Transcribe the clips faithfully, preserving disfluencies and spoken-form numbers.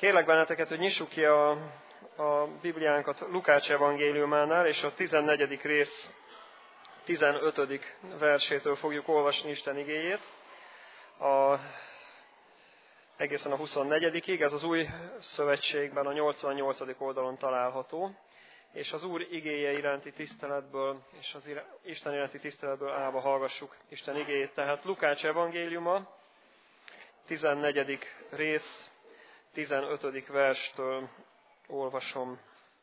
Kérlek benneteket, hogy nyissuk ki a, a Bibliánkat Lukács evangéliumánál, és a tizennegyedik rész tizenötödik versétől fogjuk olvasni Isten igéjét. A, egészen a huszonnegyedikig, ez az új szövetségben a nyolcvannyolcadik oldalon található, és az Úr igéje iránti tiszteletből, és az Isten iránti tiszteletből állva hallgassuk Isten igéjét. Tehát Lukács evangéliuma, tizennegyedik rész, tizenötödik verstől olvasom.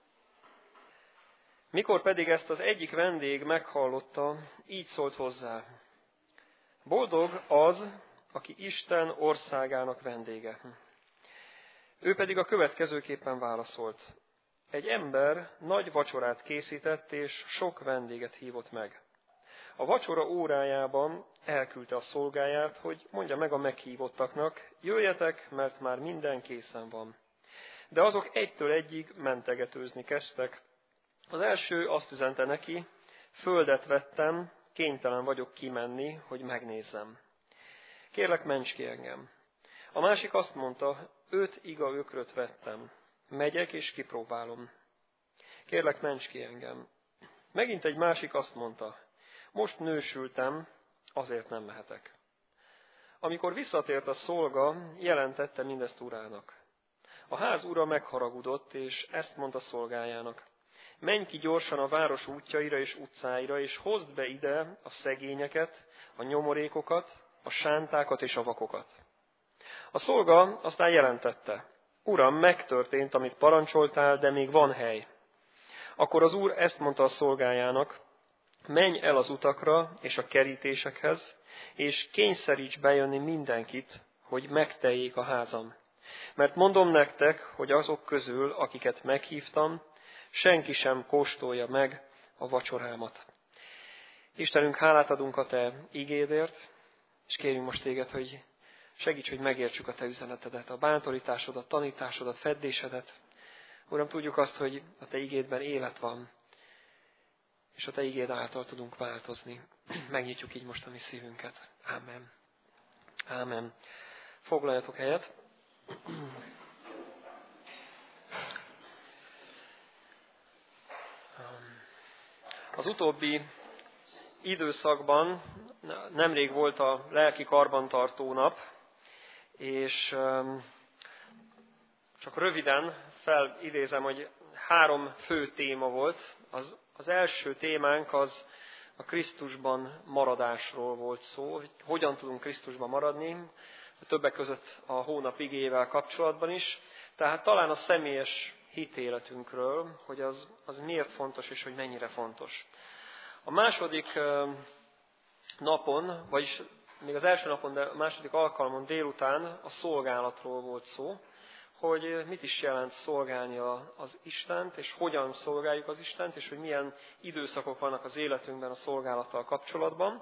Mikor pedig ezt az egyik vendég meghallotta, így szólt hozzá: boldog az, aki Isten országának vendége. Ő pedig a következőképpen válaszolt: egy ember nagy vacsorát készített, és sok vendéget hívott meg. A vacsora órájában elküldte a szolgáját, hogy mondja meg a meghívottaknak: jöjjetek, mert már minden készen van. De azok egytől egyig mentegetőzni kezdtek. Az első azt üzente neki: földet vettem, kénytelen vagyok kimenni, hogy megnézzem. Kérlek, ments ki engem. A másik azt mondta: öt iga ökröt vettem, megyek és kipróbálom. Kérlek, ments ki engem. Megint egy másik azt mondta: most nősültem, azért nem mehetek. Amikor visszatért a szolga, jelentette mindezt urának. A ház ura megharagudott, és ezt mondta szolgájának: menj ki gyorsan a város útjaira és utcáira, és hozd be ide a szegényeket, a nyomorékokat, a sántákat és a vakokat. A szolga aztán jelentette: uram, megtörtént, amit parancsoltál, de még van hely. Akkor az úr ezt mondta a szolgájának: menj el az utakra és a kerítésekhez, és kényszeríts bejönni mindenkit, hogy megteljék a házam. Mert mondom nektek, hogy azok közül, akiket meghívtam, senki sem kóstolja meg a vacsorámat. Istenünk, hálát adunk a Te igédért, és kérjünk most Téged, hogy segíts, hogy megértsük a Te üzenetedet, a bántorításodat, tanításodat, feddésedet. Uram, tudjuk azt, hogy a Te igédben élet van, és a Te igéd által tudunk változni. Megnyitjuk így most a mi szívünket. Ámen. Ámen. Foglaljatok helyet. Az utóbbi időszakban nemrég volt a lelki karbantartó nap, és csak röviden felidézem, hogy három fő téma volt. Az, az első témánk az a Krisztusban maradásról volt szó, hogy hogyan tudunk Krisztusban maradni, többek között a hónap igéjével kapcsolatban is. Tehát talán a személyes hitéletünkről, hogy az, az miért fontos és hogy mennyire fontos. A második napon, vagyis még az első napon, de a második alkalmon délután a szolgálatról volt szó, hogy mit is jelent szolgálni az Istent, és hogyan szolgáljuk az Istent, és hogy milyen időszakok vannak az életünkben a szolgálattal kapcsolatban.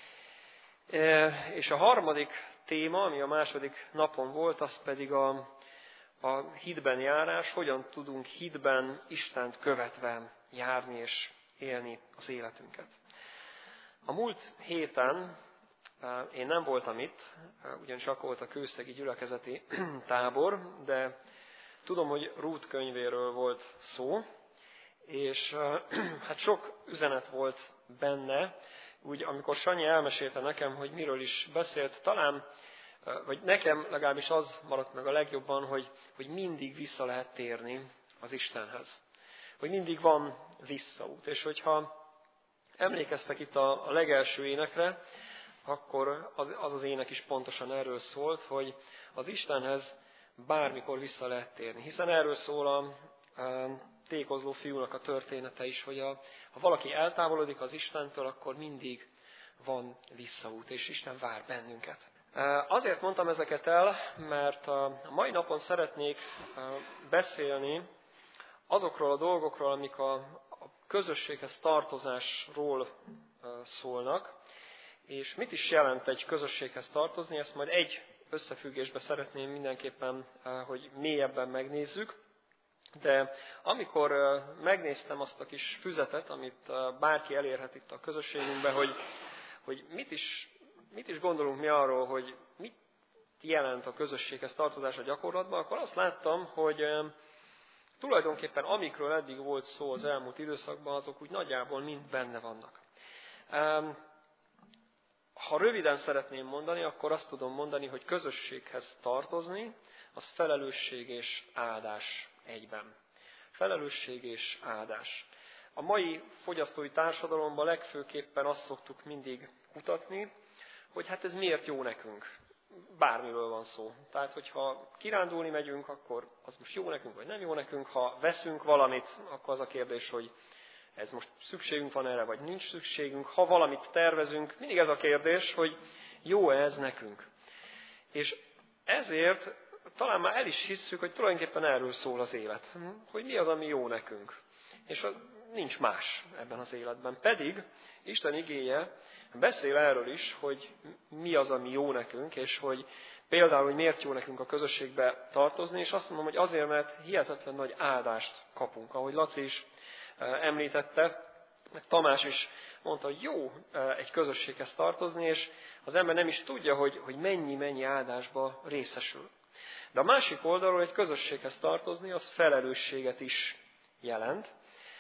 És a harmadik téma, ami a második napon volt, az pedig a, a hitben járás, hogyan tudunk hitben Istent követve járni és élni az életünket. A múlt héten én nem voltam itt, ugyanis akkor volt a kőszegi gyülekezeti tábor, de tudom, hogy Rút könyvéről volt szó, és hát sok üzenet volt benne, úgy amikor Sanyi elmesélte nekem, hogy miről is beszélt, talán, vagy nekem legalábbis az maradt meg a legjobban, hogy, hogy mindig vissza lehet térni az Istenhez. Hogy mindig van visszaút, és hogyha emlékeztek itt a, a legelső énekre, akkor az, az az ének is pontosan erről szólt, hogy az Istenhez bármikor vissza lehet térni. Hiszen erről szól a, a tékozló fiúnak a története is, hogy a, ha valaki eltávolodik az Istentől, akkor mindig van visszaút, és Isten vár bennünket. Azért mondtam ezeket el, mert a mai napon szeretnék beszélni azokról a dolgokról, amik a, a közösséghez tartozásról szólnak, és mit is jelent egy közösséghez tartozni, ezt majd egy összefüggésbe szeretném mindenképpen, hogy mélyebben megnézzük. De amikor megnéztem azt a kis füzetet, amit bárki elérhet itt a közösségünkben, hogy, hogy mit, is, mit is gondolunk mi arról, hogy mit, jelent a közösséghez tartozás a gyakorlatban, akkor azt láttam, hogy tulajdonképpen amikről eddig volt szó az elmúlt időszakban, azok úgy nagyjából mind benne vannak. Ha röviden szeretném mondani, akkor azt tudom mondani, hogy közösséghez tartozni, az felelősség és áldás egyben. Felelősség és áldás. A mai fogyasztói társadalomban legfőképpen azt szoktuk mindig kutatni, hogy hát ez miért jó nekünk. Bármiről van szó. Tehát, hogyha kirándulni megyünk, akkor az most jó nekünk, vagy nem jó nekünk. Ha veszünk valamit, akkor az a kérdés, hogy ez most szükségünk van erre, vagy nincs szükségünk. Ha valamit tervezünk, mindig ez a kérdés, hogy jó-e ez nekünk. És ezért talán már el is hisszük, hogy tulajdonképpen erről szól az élet. Hogy mi az, ami jó nekünk. És nincs más ebben az életben. Pedig Isten igéje beszél erről is, hogy mi az, ami jó nekünk, és hogy például, hogy miért jó nekünk a közösségbe tartozni, és azt mondom, hogy azért, mert hihetetlen nagy áldást kapunk. Ahogy Laci is említette, meg Tamás is mondta, hogy jó egy közösséghez tartozni, és az ember nem is tudja, hogy, hogy mennyi-mennyi áldásba részesül. De a másik oldalról egy közösséghez tartozni, az felelősséget is jelent.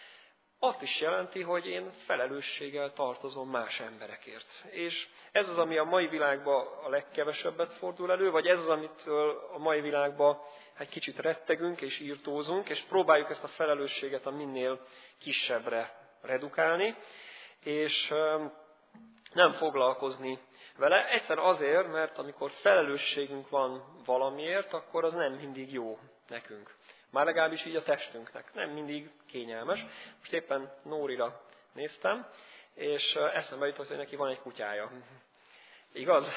Azt is jelenti, hogy én felelősséggel tartozom más emberekért. És ez az, ami a mai világban a legkevesebbet fordul elő, vagy ez az, amitől a mai világban egy kicsit rettegünk és írtózunk, és próbáljuk ezt a felelősséget a minél kisebbre redukálni, és nem foglalkozni vele. Egyszerűen azért, mert amikor felelősségünk van valamiért, akkor az nem mindig jó nekünk. Már legalábbis így a testünknek. Nem mindig kényelmes. Most éppen Nórira néztem, és eszembe jutott, hogy neki van egy kutyája. Igaz?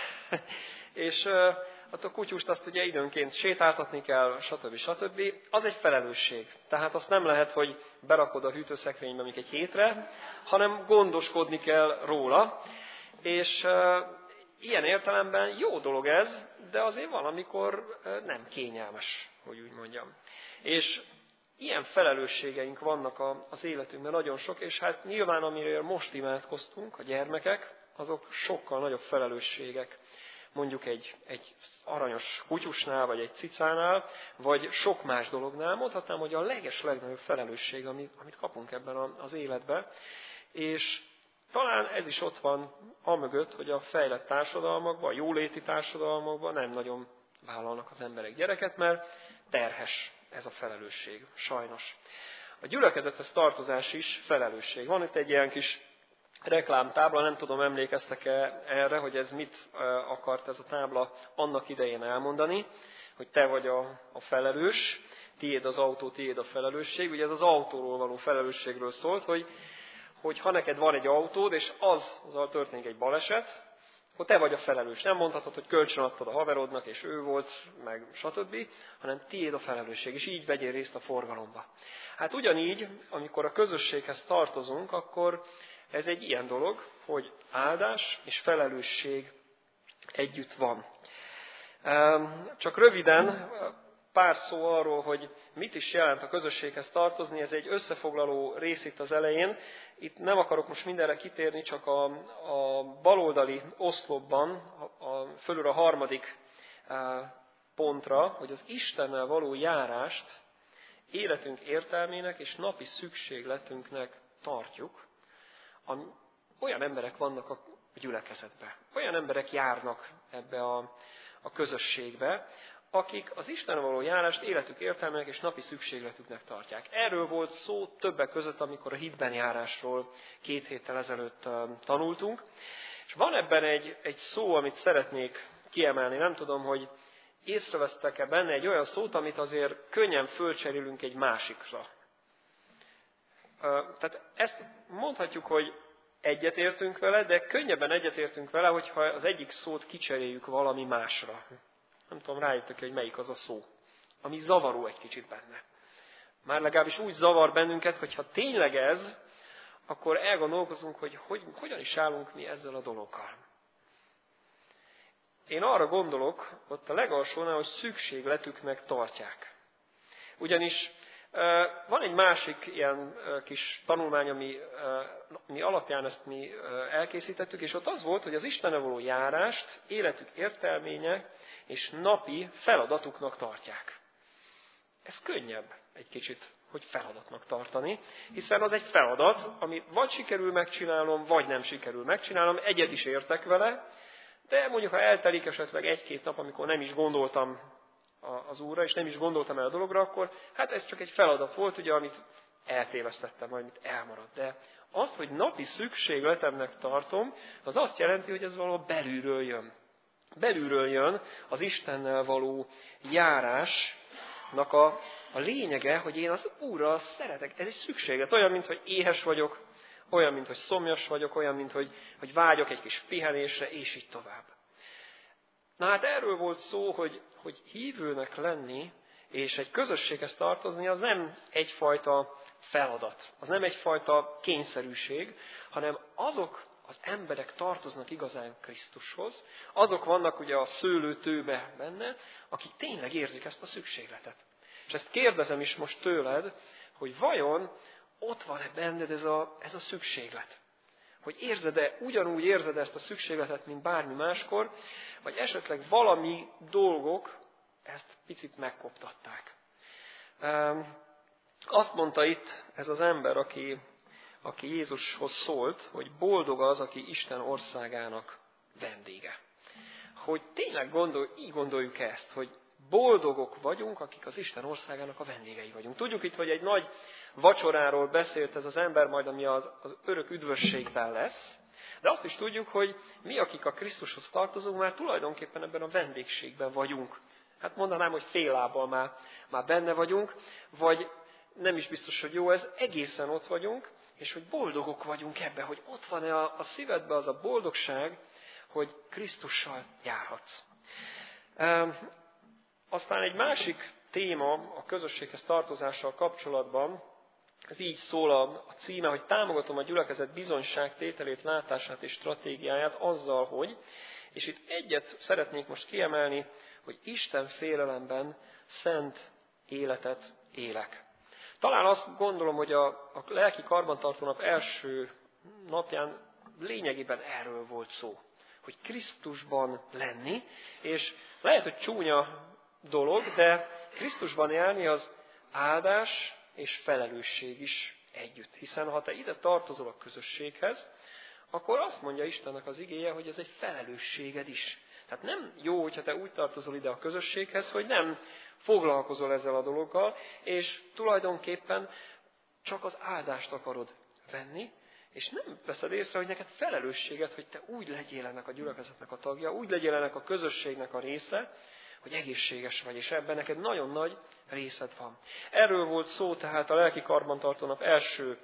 És hát a kutyust azt ugye időnként sétáltatni kell, stb. stb. Az egy felelősség. Tehát azt nem lehet, hogy berakod a hűtőszekrénybe még egy hétre, hanem gondoskodni kell róla. És ilyen értelemben jó dolog ez, de azért valamikor nem kényelmes, hogy úgy mondjam. És ilyen felelősségeink vannak az életünkben nagyon sok, és hát nyilván amiről most imádkoztunk, a gyermekek, azok sokkal nagyobb felelősségek. Mondjuk egy, egy aranyos kutyusnál, vagy egy cicánál, vagy sok más dolognál. Mondhatnám, hogy a leges legnagyobb felelősség, amit, amit kapunk ebben az életben. És talán ez is ott van amögött, hogy a fejlett társadalmakban, a jóléti társadalmakban nem nagyon vállalnak az emberek gyereket, mert terhes ez a felelősség, sajnos. A gyülekezethez tartozás is felelősség. Van itt egy ilyen kis reklámtábla, nem tudom, emlékeztek-e erre, hogy ez mit akart ez a tábla annak idején elmondani, hogy te vagy a, a felelős, tiéd az autó, tiéd a felelősség. Ugye ez az autóról való felelősségről szólt, hogy, hogy ha neked van egy autód, és az, azzal történik egy baleset, akkor te vagy a felelős. Nem mondhatod, hogy kölcsön adtad a haverodnak, és ő volt, meg stb., hanem tiéd a felelősség, és így vegyél részt a forgalomba. Hát ugyanígy, amikor a közösséghez tartozunk, akkor ez egy ilyen dolog, hogy áldás és felelősség együtt van. Csak röviden pár szó arról, hogy mit is jelent a közösséghez tartozni, ez egy összefoglaló rész itt az elején. Itt nem akarok most mindenre kitérni, csak a, a baloldali oszlopban, a, a, fölül a harmadik pontra, hogy az Istennel való járást életünk értelmének és napi szükségletünknek tartjuk. Olyan emberek vannak a gyülekezetben, olyan emberek járnak ebbe a, a közösségbe, akik az Istennel való járást életük értelmének és napi szükségletüknek tartják. Erről volt szó többek között, amikor a hitben járásról két héttel ezelőtt tanultunk. És van ebben egy, egy szó, amit szeretnék kiemelni. Nem tudom, hogy észrevesztek-e benne egy olyan szót, amit azért könnyen fölcserélünk egy másikra. Tehát ezt mondhatjuk, hogy egyetértünk vele, de könnyebben egyetértünk vele, hogyha az egyik szót kicseréljük valami másra. Nem tudom, rájöttök, hogy melyik az a szó, ami zavaró egy kicsit benne. Már legalábbis úgy zavar bennünket, hogy ha tényleg ez, akkor elgondolkozunk, hogy, hogy hogyan is állunk mi ezzel a dologgal. Én arra gondolok, ott a legalsónál, hogy szükségletüknek tartják. Ugyanis van egy másik ilyen kis tanulmány, ami, ami alapján ezt mi elkészítettük, és ott az volt, hogy az Istennel való járást életük értelménye és napi feladatuknak tartják. Ez könnyebb egy kicsit, hogy feladatnak tartani, hiszen az egy feladat, ami vagy sikerül megcsinálnom, vagy nem sikerül megcsinálnom, egyet is értek vele, de mondjuk ha eltelik esetleg egy-két nap, amikor nem is gondoltam az Úrra, és nem is gondoltam el a dologra, akkor hát ez csak egy feladat volt, ugye, amit eltévesztettem, vagy amit elmaradt. De az, hogy napi szükségletemnek tartom, az azt jelenti, hogy ez valahol belülről jön. Belülről jön az Istennel való járásnak a, a lényege, hogy én az Úrral szeretek. Ez egy szükséglet. Olyan, mint hogy éhes vagyok, olyan, mint hogy szomjas vagyok, olyan, mint hogy, hogy vágyok egy kis pihenésre, és így tovább. Na hát erről volt szó, hogy, hogy hívőnek lenni, és egy közösséghez tartozni, az nem egyfajta feladat, az nem egyfajta kényszerűség, hanem azok az emberek tartoznak igazán Krisztushoz, azok vannak ugye a szőlőtőbe benne, akik tényleg érzik ezt a szükségletet. És ezt kérdezem is most tőled, hogy vajon ott van-e benned ez a, ez a szükséglet? Hogy érzed-e, ugyanúgy érzed ezt a szükségletet, mint bármi máskor, vagy esetleg valami dolgok ezt picit megkoptatták. Azt mondta itt ez az ember, aki, aki Jézushoz szólt, hogy boldog az, aki Isten országának vendége. Hogy tényleg gondol, így gondoljuk ezt, hogy boldogok vagyunk, akik az Isten országának a vendégei vagyunk. Tudjuk itt, hogy egy nagy vacsoráról beszélt ez az ember, majd ami az, az örök üdvösségben lesz, de azt is tudjuk, hogy mi, akik a Krisztushoz tartozunk, már tulajdonképpen ebben a vendégségben vagyunk. Hát mondanám, hogy fél lábbal már, már benne vagyunk, vagy nem is biztos, hogy jó ez, egészen ott vagyunk, és hogy boldogok vagyunk ebben, hogy ott van-e a, a szívedben az a boldogság, hogy Krisztussal járhatsz. E, aztán egy másik téma a közösséghez tartozással kapcsolatban, ez így szól a, a címe, hogy támogatom a gyülekezet bizonyságtételét, látását és stratégiáját azzal, hogy, és itt egyet szeretnék most kiemelni, hogy Isten félelemben szent életet élek. Talán azt gondolom, hogy a, a lelki karbantartó nap első napján lényegében erről volt szó. Hogy Krisztusban lenni, és lehet, hogy csúnya dolog, de Krisztusban élni az áldás és felelősség is együtt. Hiszen ha te ide tartozol a közösséghez, akkor azt mondja Istennek az igéje, hogy ez egy felelősséged is. Tehát nem jó, hogyha te úgy tartozol ide a közösséghez, hogy nem foglalkozol ezzel a dologgal, és tulajdonképpen csak az áldást akarod venni, és nem veszed észre, hogy neked felelősséged, hogy te úgy legyél ennek a gyülekezetnek a tagja, úgy legyél ennek a közösségnek a része, hogy egészséges vagy, és ebben neked nagyon nagy részed van. Erről volt szó tehát a lelki karbantartó nap első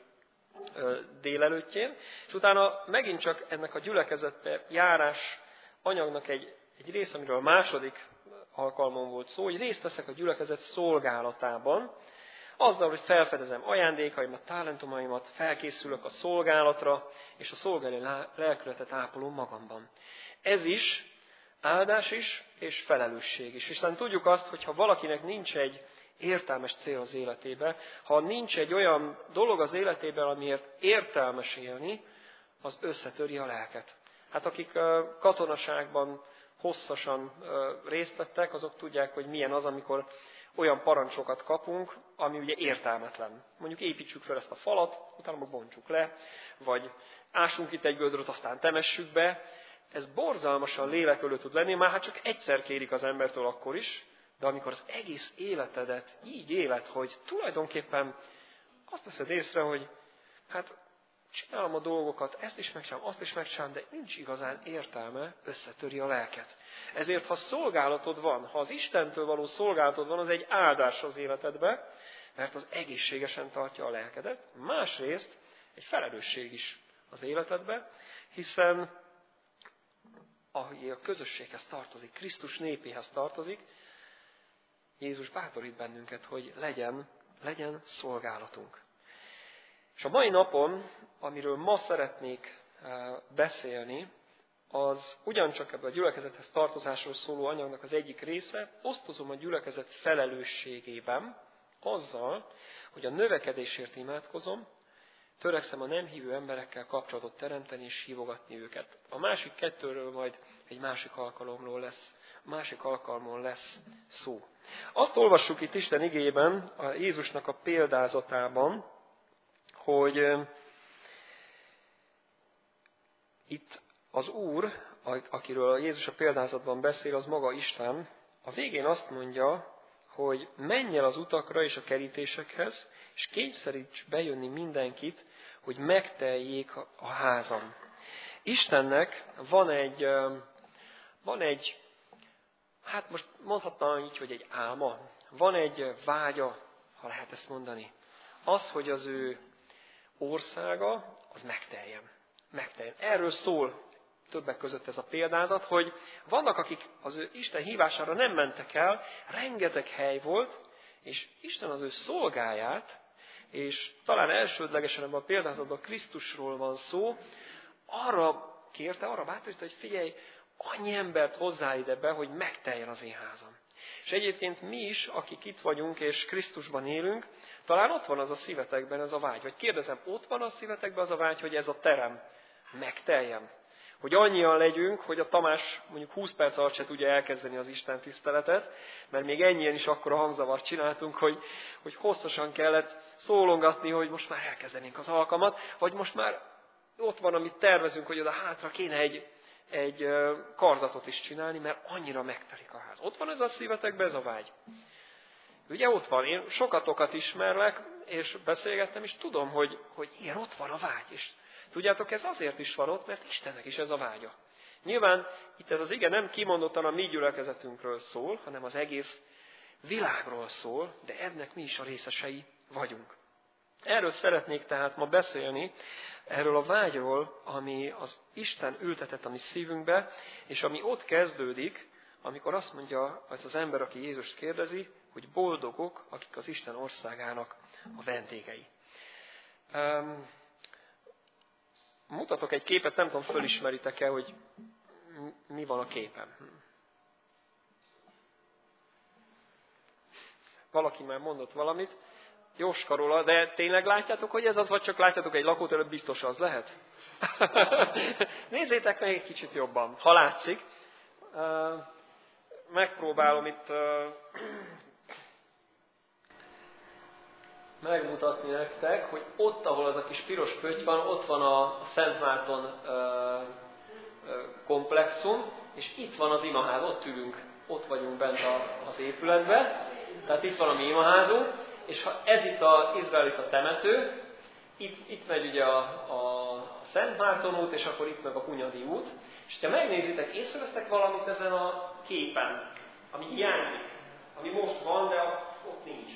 délelőttjén, és utána megint csak ennek a gyülekezetbe járás anyagnak egy, egy rész, amiről a második alkalmon volt szó, hogy részt veszek a gyülekezet szolgálatában, azzal, hogy felfedezem ajándékaimat, talentumaimat, felkészülök a szolgálatra, és a szolgálati lelkületet ápolom magamban. Ez is áldás is, és felelősség is. Hiszen tudjuk azt, hogy ha valakinek nincs egy értelmes cél az életében, ha nincs egy olyan dolog az életében, amiért értelmes élni, az összetöri a lelket. Hát akik katonaságban hosszasan részt vettek, azok tudják, hogy milyen az, amikor olyan parancsokat kapunk, ami ugye értelmetlen. Mondjuk építsük fel ezt a falat, utána meg bontsuk le, vagy ásunk itt egy gödröt, aztán temessük be. Ez borzalmasan lélekölő tud lenni, már hát csak egyszer kérik az embertől akkor is, de amikor az egész életedet így éled, hogy tulajdonképpen azt veszed észre, hogy hát csinálom a dolgokat, ezt is megcsinálom, azt is megcsinálom, de nincs igazán értelme, összetöri a lelket. Ezért, ha szolgálatod van, ha az Istentől való szolgálatod van, az egy áldás az életedbe, mert az egészségesen tartja a lelkedet. Másrészt egy felelősség is az életedbe, hiszen ahogy a közösséghez tartozik, Krisztus népéhez tartozik, Jézus bátorít bennünket, hogy legyen, legyen szolgálatunk. És a mai napon, amiről ma szeretnék beszélni, az ugyancsak ebben a gyülekezethez tartozásról szóló anyagnak az egyik része, osztozom a gyülekezet felelősségében, azzal, hogy a növekedésért imádkozom, törekszem a nem hívő emberekkel kapcsolatot teremteni és hívogatni őket. A másik kettőről majd egy másik alkalomról lesz másik alkalmon lesz szó. Azt olvassuk itt Isten igéjében, a Jézusnak a példázatában, hogy itt az Úr, akiről a Jézus a példázatban beszél, az maga Isten, a végén azt mondja, hogy menj el az utakra és a kerítésekhez, és kényszeríts bejönni mindenkit, hogy megteljék a házam. Istennek van egy, van egy, hát most mondhatnám így, hogy egy álma, van egy vágya, ha lehet ezt mondani. Az, hogy az ő országa, az megteljen. megteljen. Erről szól többek között ez a példázat, hogy vannak, akik az ő Isten hívására nem mentek el, rengeteg hely volt, és Isten az ő szolgáját, és talán elsődlegesen ebben a példázatban Krisztusról van szó, arra kérte, arra bátorította, hogy figyelj, annyi embert hozzá ide be, hogy megteljen az én házam. És egyébként mi is, akik itt vagyunk és Krisztusban élünk, talán ott van az a szívetekben ez a vágy. Vagy kérdezem, ott van a szívetekben az a vágy, hogy ez a terem megteljen. Hogy annyian legyünk, hogy a Tamás mondjuk húsz perc alatt se tudja elkezdeni az Isten tiszteletet, mert még ennyien is akkora hangzavart csináltunk, hogy, hogy hosszasan kellett szólongatni, hogy most már elkezdenénk az alkalmat, vagy most már ott van, amit tervezünk, hogy oda hátra kéne egy, egy karzatot is csinálni, mert annyira megtelik a ház. Ott van ez a szívetekben, ez a vágy. Ugye ott van, én sokatokat ismerlek, és beszélgettem, és tudom, hogy, hogy ilyen ott van a vágy. És tudjátok, ez azért is van ott, mert Istennek is ez a vágya. Nyilván itt ez az ige nem kimondottan a mi gyülekezetünkről szól, hanem az egész világról szól, de ennek mi is a részesei vagyunk. Erről szeretnék tehát ma beszélni, erről a vágyról, ami az Isten ültetett a mi szívünkbe, és ami ott kezdődik, amikor azt mondja az az ember, aki Jézust kérdezi, hogy boldogok, akik az Isten országának a vendégei. Um, mutatok egy képet, nem tudom, fölismeritek-e, hogy mi van a képen. Valaki már mondott valamit. Jóska róla, de tényleg látjátok, hogy ez az, vagy csak látjátok egy lakóteret, biztos az lehet? Nézzétek meg egy kicsit jobban, ha látszik. Megpróbálom itt megmutatni nektek, hogy ott, ahol az a kis piros pötty van, ott van a Szent Márton komplexum, és itt van az imaház, ott ülünk, ott vagyunk bent az épületben, tehát itt van a mi imaházunk, és ha ez itt az izraelita temető, itt, itt megy ugye a, a Szent Márton út, és akkor itt meg a Hunyadi út, és ha megnézitek, észrevesztek valamit ezen a képen, ami hiányzik, ami most van, de ott nincs.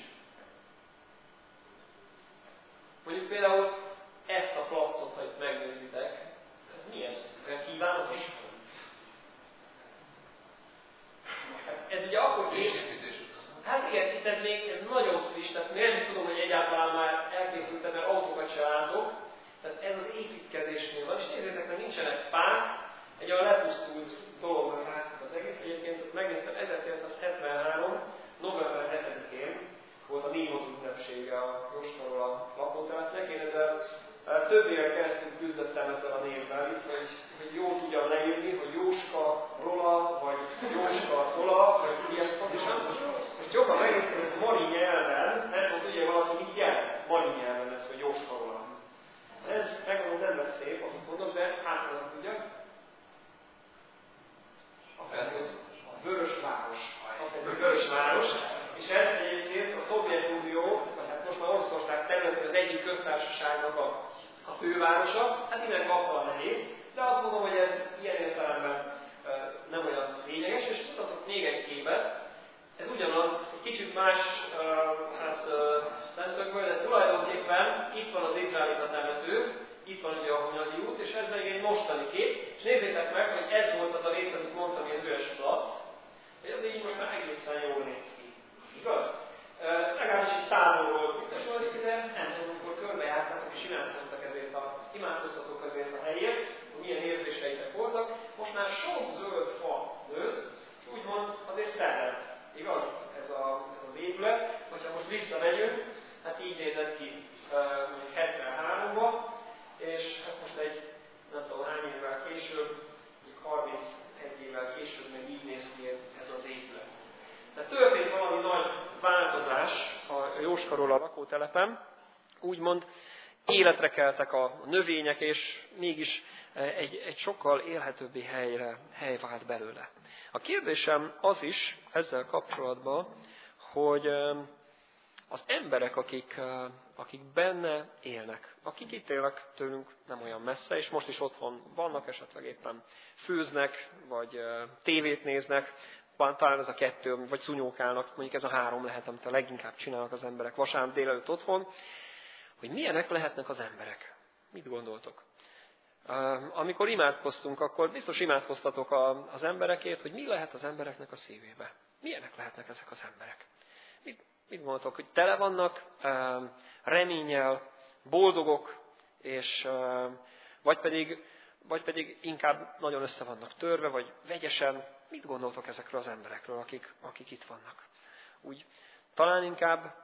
Mondjuk például ezt a placot, ha itt megnézitek, ez milyen? Olyan kívánatos? Ez ugye akkor készítődés. Hát igen, itt ez még ez nagyon friss, tehát nem is tudom, hogy egyáltalán már elkészült, mert autókat se látok. Tehát ez az építkezésnél van, és nézzétek, mert nincsenek fák, egy olyan lepusztult dologban látszik az egész. Egyébként megnéztem, ezerkilencszázhetvenhárom. november hetedikén volt a Némot ünnepsége a Jóskaról a lakótemetnek. Én ezzel több éven keresztül küzdöttem ezzel a névvel, itt, hogy, hogy jól tudjam leírni, hogy Jóska Rola, vagy Jóska Tola, vagy ilyesmi pontosan. Most jobban megnéztem, hogy mari nyelven, nem tudom, ugye valaki mit jelent mari nyelven ez, hogy Jóska Rola. Ez megmondom, nem lesz szép, amit mondok, de általában tudja. A Vörösváros. A Vörösváros. És ez egyébként a Szovjetunió, vagy hát most már Oroszország területén az egyik köztársaságnak a, a fővárosa. Hát innen kapta a nevét, de azt mondom, hogy ez ilyen értelemben e, nem olyan lényeges, és mutatok még egy képet. Ez ugyanaz, egy kicsit más e, hát, e, szemszögből, de tulajdonképpen itt van az izraelita temető, itt van ugye a Hunyadi út, és ez még egy mostani kép, és nézzétek meg, hogy ez volt az a rész, amit mondtam, ilyen üres plac, hogy az így most már egészen jól néz ki. Igaz? E, legalábbis itt távolról biztos volt, de nem tudom, amikor körbejártatok és imádkoztak ezért a, imádkoztatok ezért a helyért, hogy milyen érzéseitek voltak. Most már sok zöld fa nőtt, és úgymond azért szellett. Igaz? Ez, a, ez az épület. Hogyha most visszamegyünk, hát így nézett ki e, hetvenháromban, és hát most egy, nem tudom hány évvel később, harmincegy évvel később meg így néz ki ez Tehát történt valami nagy változás a Jóskaról a lakótelepen, úgymond életre keltek a növények, és mégis egy, egy sokkal élhetőbbi helyre, hely vált belőle. A kérdésem az is ezzel kapcsolatban, hogy az emberek, akik, akik benne élnek, akik itt élnek tőlünk nem olyan messze, és most is otthon vannak, esetleg éppen főznek, vagy tévét néznek, talán ez a kettő, vagy szunyókálnak, mondjuk ez a három lehet, amit a leginkább csinálnak az emberek vasárnap délelőtt otthon, hogy milyenek lehetnek az emberek. Mit gondoltok? Amikor imádkoztunk, akkor biztos imádkoztatok az emberekért, hogy mi lehet az embereknek a szívébe. Milyenek lehetnek ezek az emberek? Mit, mit gondoltok, hogy tele vannak reménnyel, boldogok, és, vagy, pedig, vagy pedig inkább nagyon össze vannak törve, vagy vegyesen. Mit gondoltok ezekről az emberekről, akik, akik itt vannak? Úgy talán inkább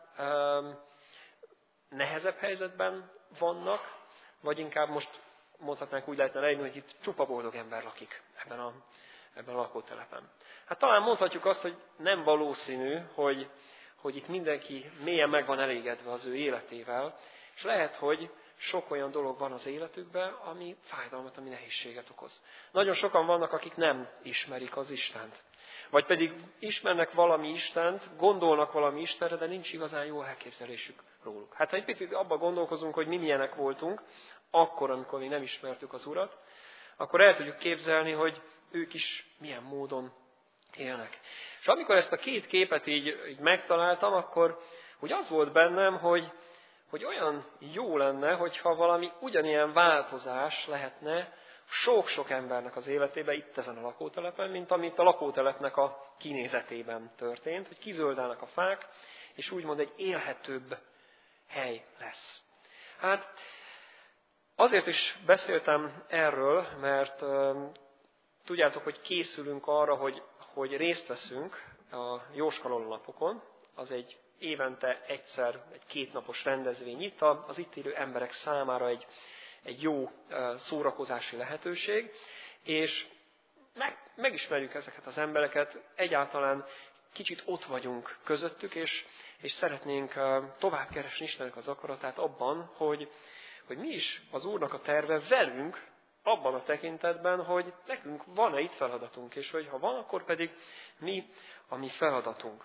nehezebb helyzetben vannak, vagy inkább most mondhatnánk úgy lehetne leírni, hogy itt csupa boldog ember lakik ebben a, ebben a lakótelepen. Hát talán mondhatjuk azt, hogy nem valószínű, hogy, hogy itt mindenki mélyen meg van elégedve az ő életével, és lehet, hogy sok olyan dolog van az életükben, ami fájdalmat, ami nehézséget okoz. Nagyon sokan vannak, akik nem ismerik az Istent. Vagy pedig ismernek valami Istent, gondolnak valami Istenre, de nincs igazán jó elképzelésük róluk. Hát ha egy picit abban gondolkozunk, hogy mi milyenek voltunk, akkor, amikor mi nem ismertük az Urat, akkor el tudjuk képzelni, hogy ők is milyen módon élnek. És amikor ezt a két képet így, így megtaláltam, akkor úgy az volt bennem, hogy, hogy olyan jó lenne, hogyha valami ugyanilyen változás lehetne sok-sok embernek az életében itt ezen a lakótelepen, mint amit a lakótelepnek a kinézetében történt, hogy kizöldálnak a fák, és úgymond egy élhetőbb hely lesz. Hát azért is beszéltem erről, mert uh, tudjátok, hogy készülünk arra, hogy, hogy részt veszünk a Jóskalon napokon. Az egy évente egyszer, egy kétnapos rendezvény itt, az itt élő emberek számára egy, egy jó uh, szórakozási lehetőség, és meg, megismerjük ezeket az embereket, egyáltalán kicsit ott vagyunk közöttük, és, és szeretnénk uh, tovább keresni Istennek az akaratát abban, hogy hogy mi is az Úrnak a terve velünk abban a tekintetben, hogy nekünk van-e itt feladatunk, és hogy ha van, akkor pedig mi a mi feladatunk.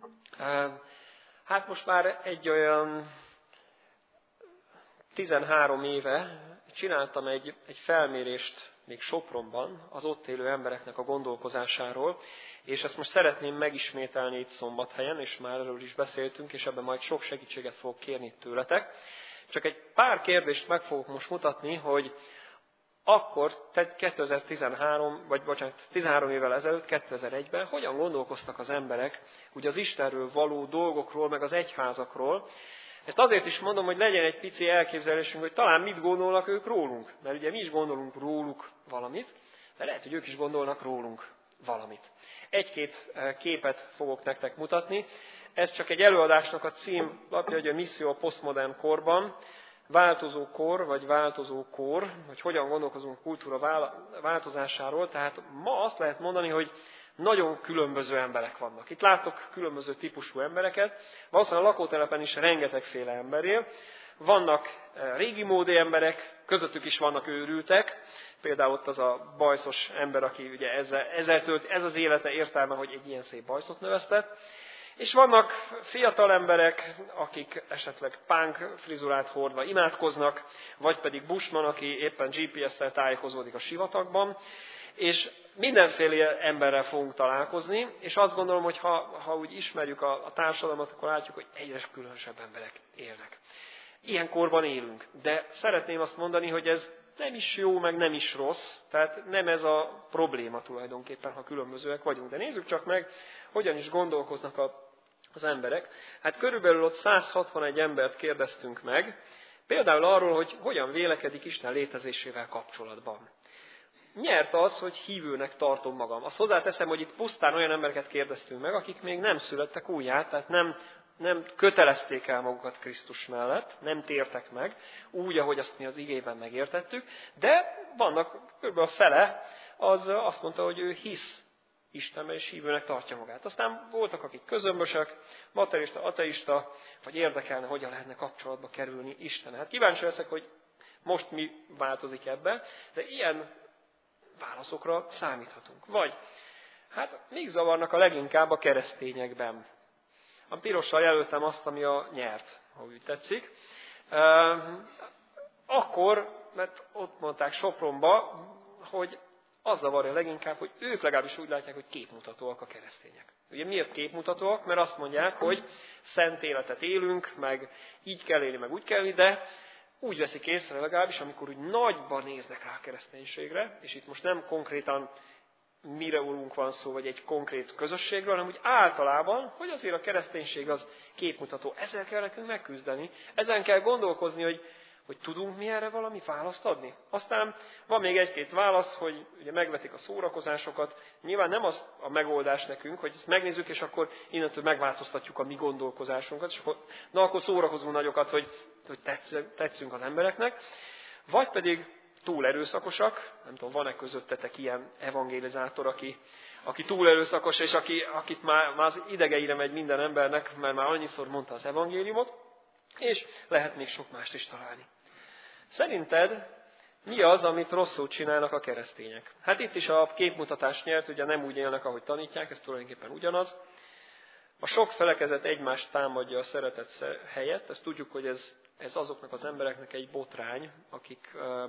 Hát most már egy olyan tizenhárom éve csináltam egy, egy felmérést még Sopronban az ott élő embereknek a gondolkozásáról, és ezt most szeretném megismételni itt Szombathelyen, és már erről is beszéltünk, és ebben majd sok segítséget fogok kérni tőletek. Csak egy pár kérdést meg fogok most mutatni, hogy akkor, tehát kétezer-tizenhárom, vagy bocsánat, tizenhárom évvel ezelőtt, kétezer-egyben hogyan gondolkoztak az emberek ugye az Istenről való dolgokról, meg az egyházakról. Ezt azért is mondom, hogy legyen egy pici elképzelésünk, hogy talán mit gondolnak ők rólunk. Mert ugye mi is gondolunk róluk valamit, de lehet, hogy ők is gondolnak rólunk valamit. Egy-két képet fogok nektek mutatni. Ez csak egy előadásnak a címlapja, hogy a misszió a posztmodern korban, változó kor, vagy változó kor, hogy hogyan gondolkozunk a kultúra változásáról. Tehát ma azt lehet mondani, hogy nagyon különböző emberek vannak. Itt láttok különböző típusú embereket, valószínűleg a lakótelepen is rengetegféle ember él. Vannak régi módi emberek, közöttük is vannak őrültek, például ott az a bajszos ember, aki ugye ezzel, ezzel tölt, ez az élete értelme, hogy egy ilyen szép bajszot növesztett. És vannak fiatal emberek, akik esetleg punk frizurát hordva imádkoznak, vagy pedig bushman, aki éppen gé pé es-szel tájékozódik a sivatagban, és mindenféle emberrel fogunk találkozni, és azt gondolom, hogy ha, ha úgy ismerjük a, a társadalmat, akkor látjuk, hogy egyre különösebb emberek élnek. Ilyen korban élünk, de szeretném azt mondani, hogy ez nem is jó, meg nem is rossz, tehát nem ez a probléma tulajdonképpen, ha különbözőek vagyunk. De nézzük csak meg, hogyan is gondolkoznak a az emberek. Hát körülbelül ott száz hatvanegy embert kérdeztünk meg, például arról, hogy hogyan vélekedik Isten létezésével kapcsolatban. Nyert az, hogy hívőnek tartom magam. Azt hozzáteszem, hogy itt pusztán olyan embereket kérdeztünk meg, akik még nem születtek újjá, tehát nem, nem kötelezték el magukat Krisztus mellett, nem tértek meg, úgy, ahogy azt mi az igében megértettük, de vannak kb. A fele, az azt mondta, hogy ő hisz Istenben és hívőnek tartja magát. Aztán voltak, akik közömbösek, materialista, ateista, vagy érdekelne, hogyan lehetne kapcsolatba kerülni Istennel. Hát kíváncsi leszek, hogy most mi változik ebbe, de ilyen válaszokra számíthatunk. Vagy, hát még zavarnak a leginkább a keresztényekben. A pirossal jelöltem azt, ami a nyert, ha úgy tetszik. Akkor, mert ott mondták Sopronba, hogy az zavarja leginkább, hogy ők legalábbis úgy látják, hogy képmutatóak a keresztények. Ugye miért képmutatóak? Mert azt mondják, hogy szent életet élünk, meg így kell élni, meg úgy kell élni, de úgy veszik észre legalábbis, amikor úgy nagyban néznek rá a kereszténységre, és itt most nem konkrétan mire úrunk van szó, vagy egy konkrét közösségről, hanem úgy általában, hogy azért a kereszténység az képmutató. Ezzel kell nekünk megküzdeni. Ezen kell gondolkozni, hogy, hogy tudunk mi erre valami választ adni. Aztán van még egy-két válasz, hogy ugye megvetik a szórakozásokat. Nyilván nem az a megoldás nekünk, hogy ezt megnézzük, és akkor innentől megváltoztatjuk a mi gondolkozásunkat, és akkor, na akkor szórakozunk nagyokat, hogy, hogy tetszünk az embereknek. Vagy pedig túl erőszakosak, nem tudom, van-e közöttetek ilyen evangelizátor, aki, aki túl erőszakos, és aki, akit már, már az idegeire megy minden embernek, mert már annyiszor mondta az evangéliumot, és lehet még sok mást is találni. Szerinted mi az, amit rosszul csinálnak a keresztények? Hát itt is a képmutatás nyert, ugye nem úgy élnek, ahogy tanítják, ez tulajdonképpen ugyanaz. A sok felekezet egymást támadja a szeretet helyett, ezt tudjuk, hogy ez, ez azoknak az embereknek egy botrány, akik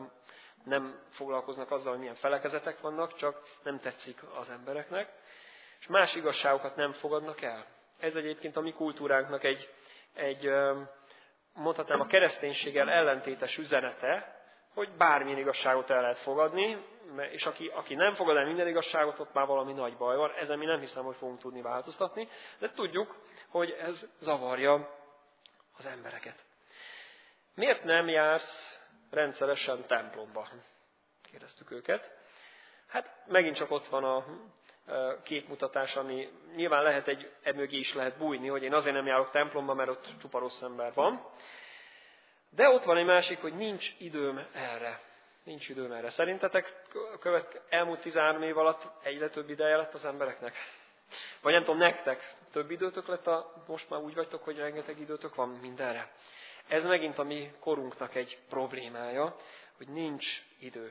nem foglalkoznak azzal, hogy milyen felekezetek vannak, csak nem tetszik az embereknek, és más igazságokat nem fogadnak el. Ez egyébként a mi kultúránknak egy, egy mondhatnám a kereszténységgel ellentétes üzenete, hogy bármilyen igazságot el lehet fogadni, és aki, aki nem fogad el minden igazságot, ott már valami nagy baj van. Ezen mi nem hiszem, hogy fogunk tudni változtatni, de tudjuk, hogy ez zavarja az embereket. Miért nem jársz rendszeresen templomba? Kérdeztük őket. Hát megint csak ott van a képmutatás, ami nyilván lehet egy, emögé is lehet bújni, hogy én azért nem járok templomba, mert ott csupa rossz ember van. De ott van egy másik, hogy nincs időm erre. Nincs időm erre. Szerintetek követ, elmúlt tizenhárom év alatt egyre több ideje lett az embereknek? Vagy nem tudom, nektek több időtök lett, a, most már úgy vagytok, hogy rengeteg időtök van mindenre. Ez megint a mi korunknak egy problémája, hogy nincs idő.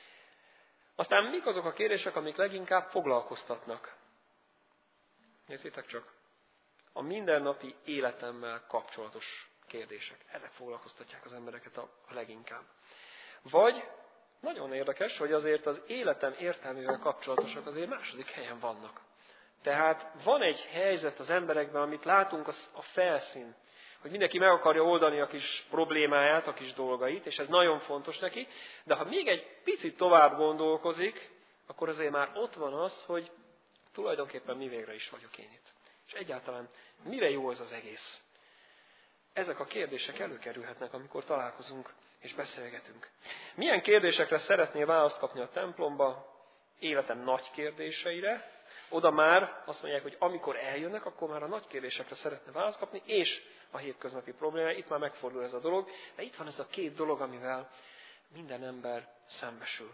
Aztán mik azok a kérdések, amik leginkább foglalkoztatnak? Nézzétek csak. A mindennapi életemmel kapcsolatos kérdések. Ezek foglalkoztatják az embereket a leginkább. Vagy, nagyon érdekes, hogy azért az életem értelmével kapcsolatosak azért második helyen vannak. Tehát van egy helyzet az emberekben, amit látunk, a felszín, hogy mindenki meg akarja oldani a kis problémáját, a kis dolgait, és ez nagyon fontos neki, de ha még egy picit tovább gondolkozik, akkor azért már ott van az, hogy tulajdonképpen mi végre is vagyok én itt. És egyáltalán mire jó ez az egész? Ezek a kérdések előkerülhetnek, amikor találkozunk és beszélgetünk. Milyen kérdésekre szeretnél választ kapni a templomba? Életem nagy kérdéseire. Oda már azt mondják, hogy amikor eljönnek, akkor már a nagy kérdésekre szeretne választ kapni, és a hétköznapi problémája. Itt már megfordul ez a dolog, de itt van ez a két dolog, amivel minden ember szembesül.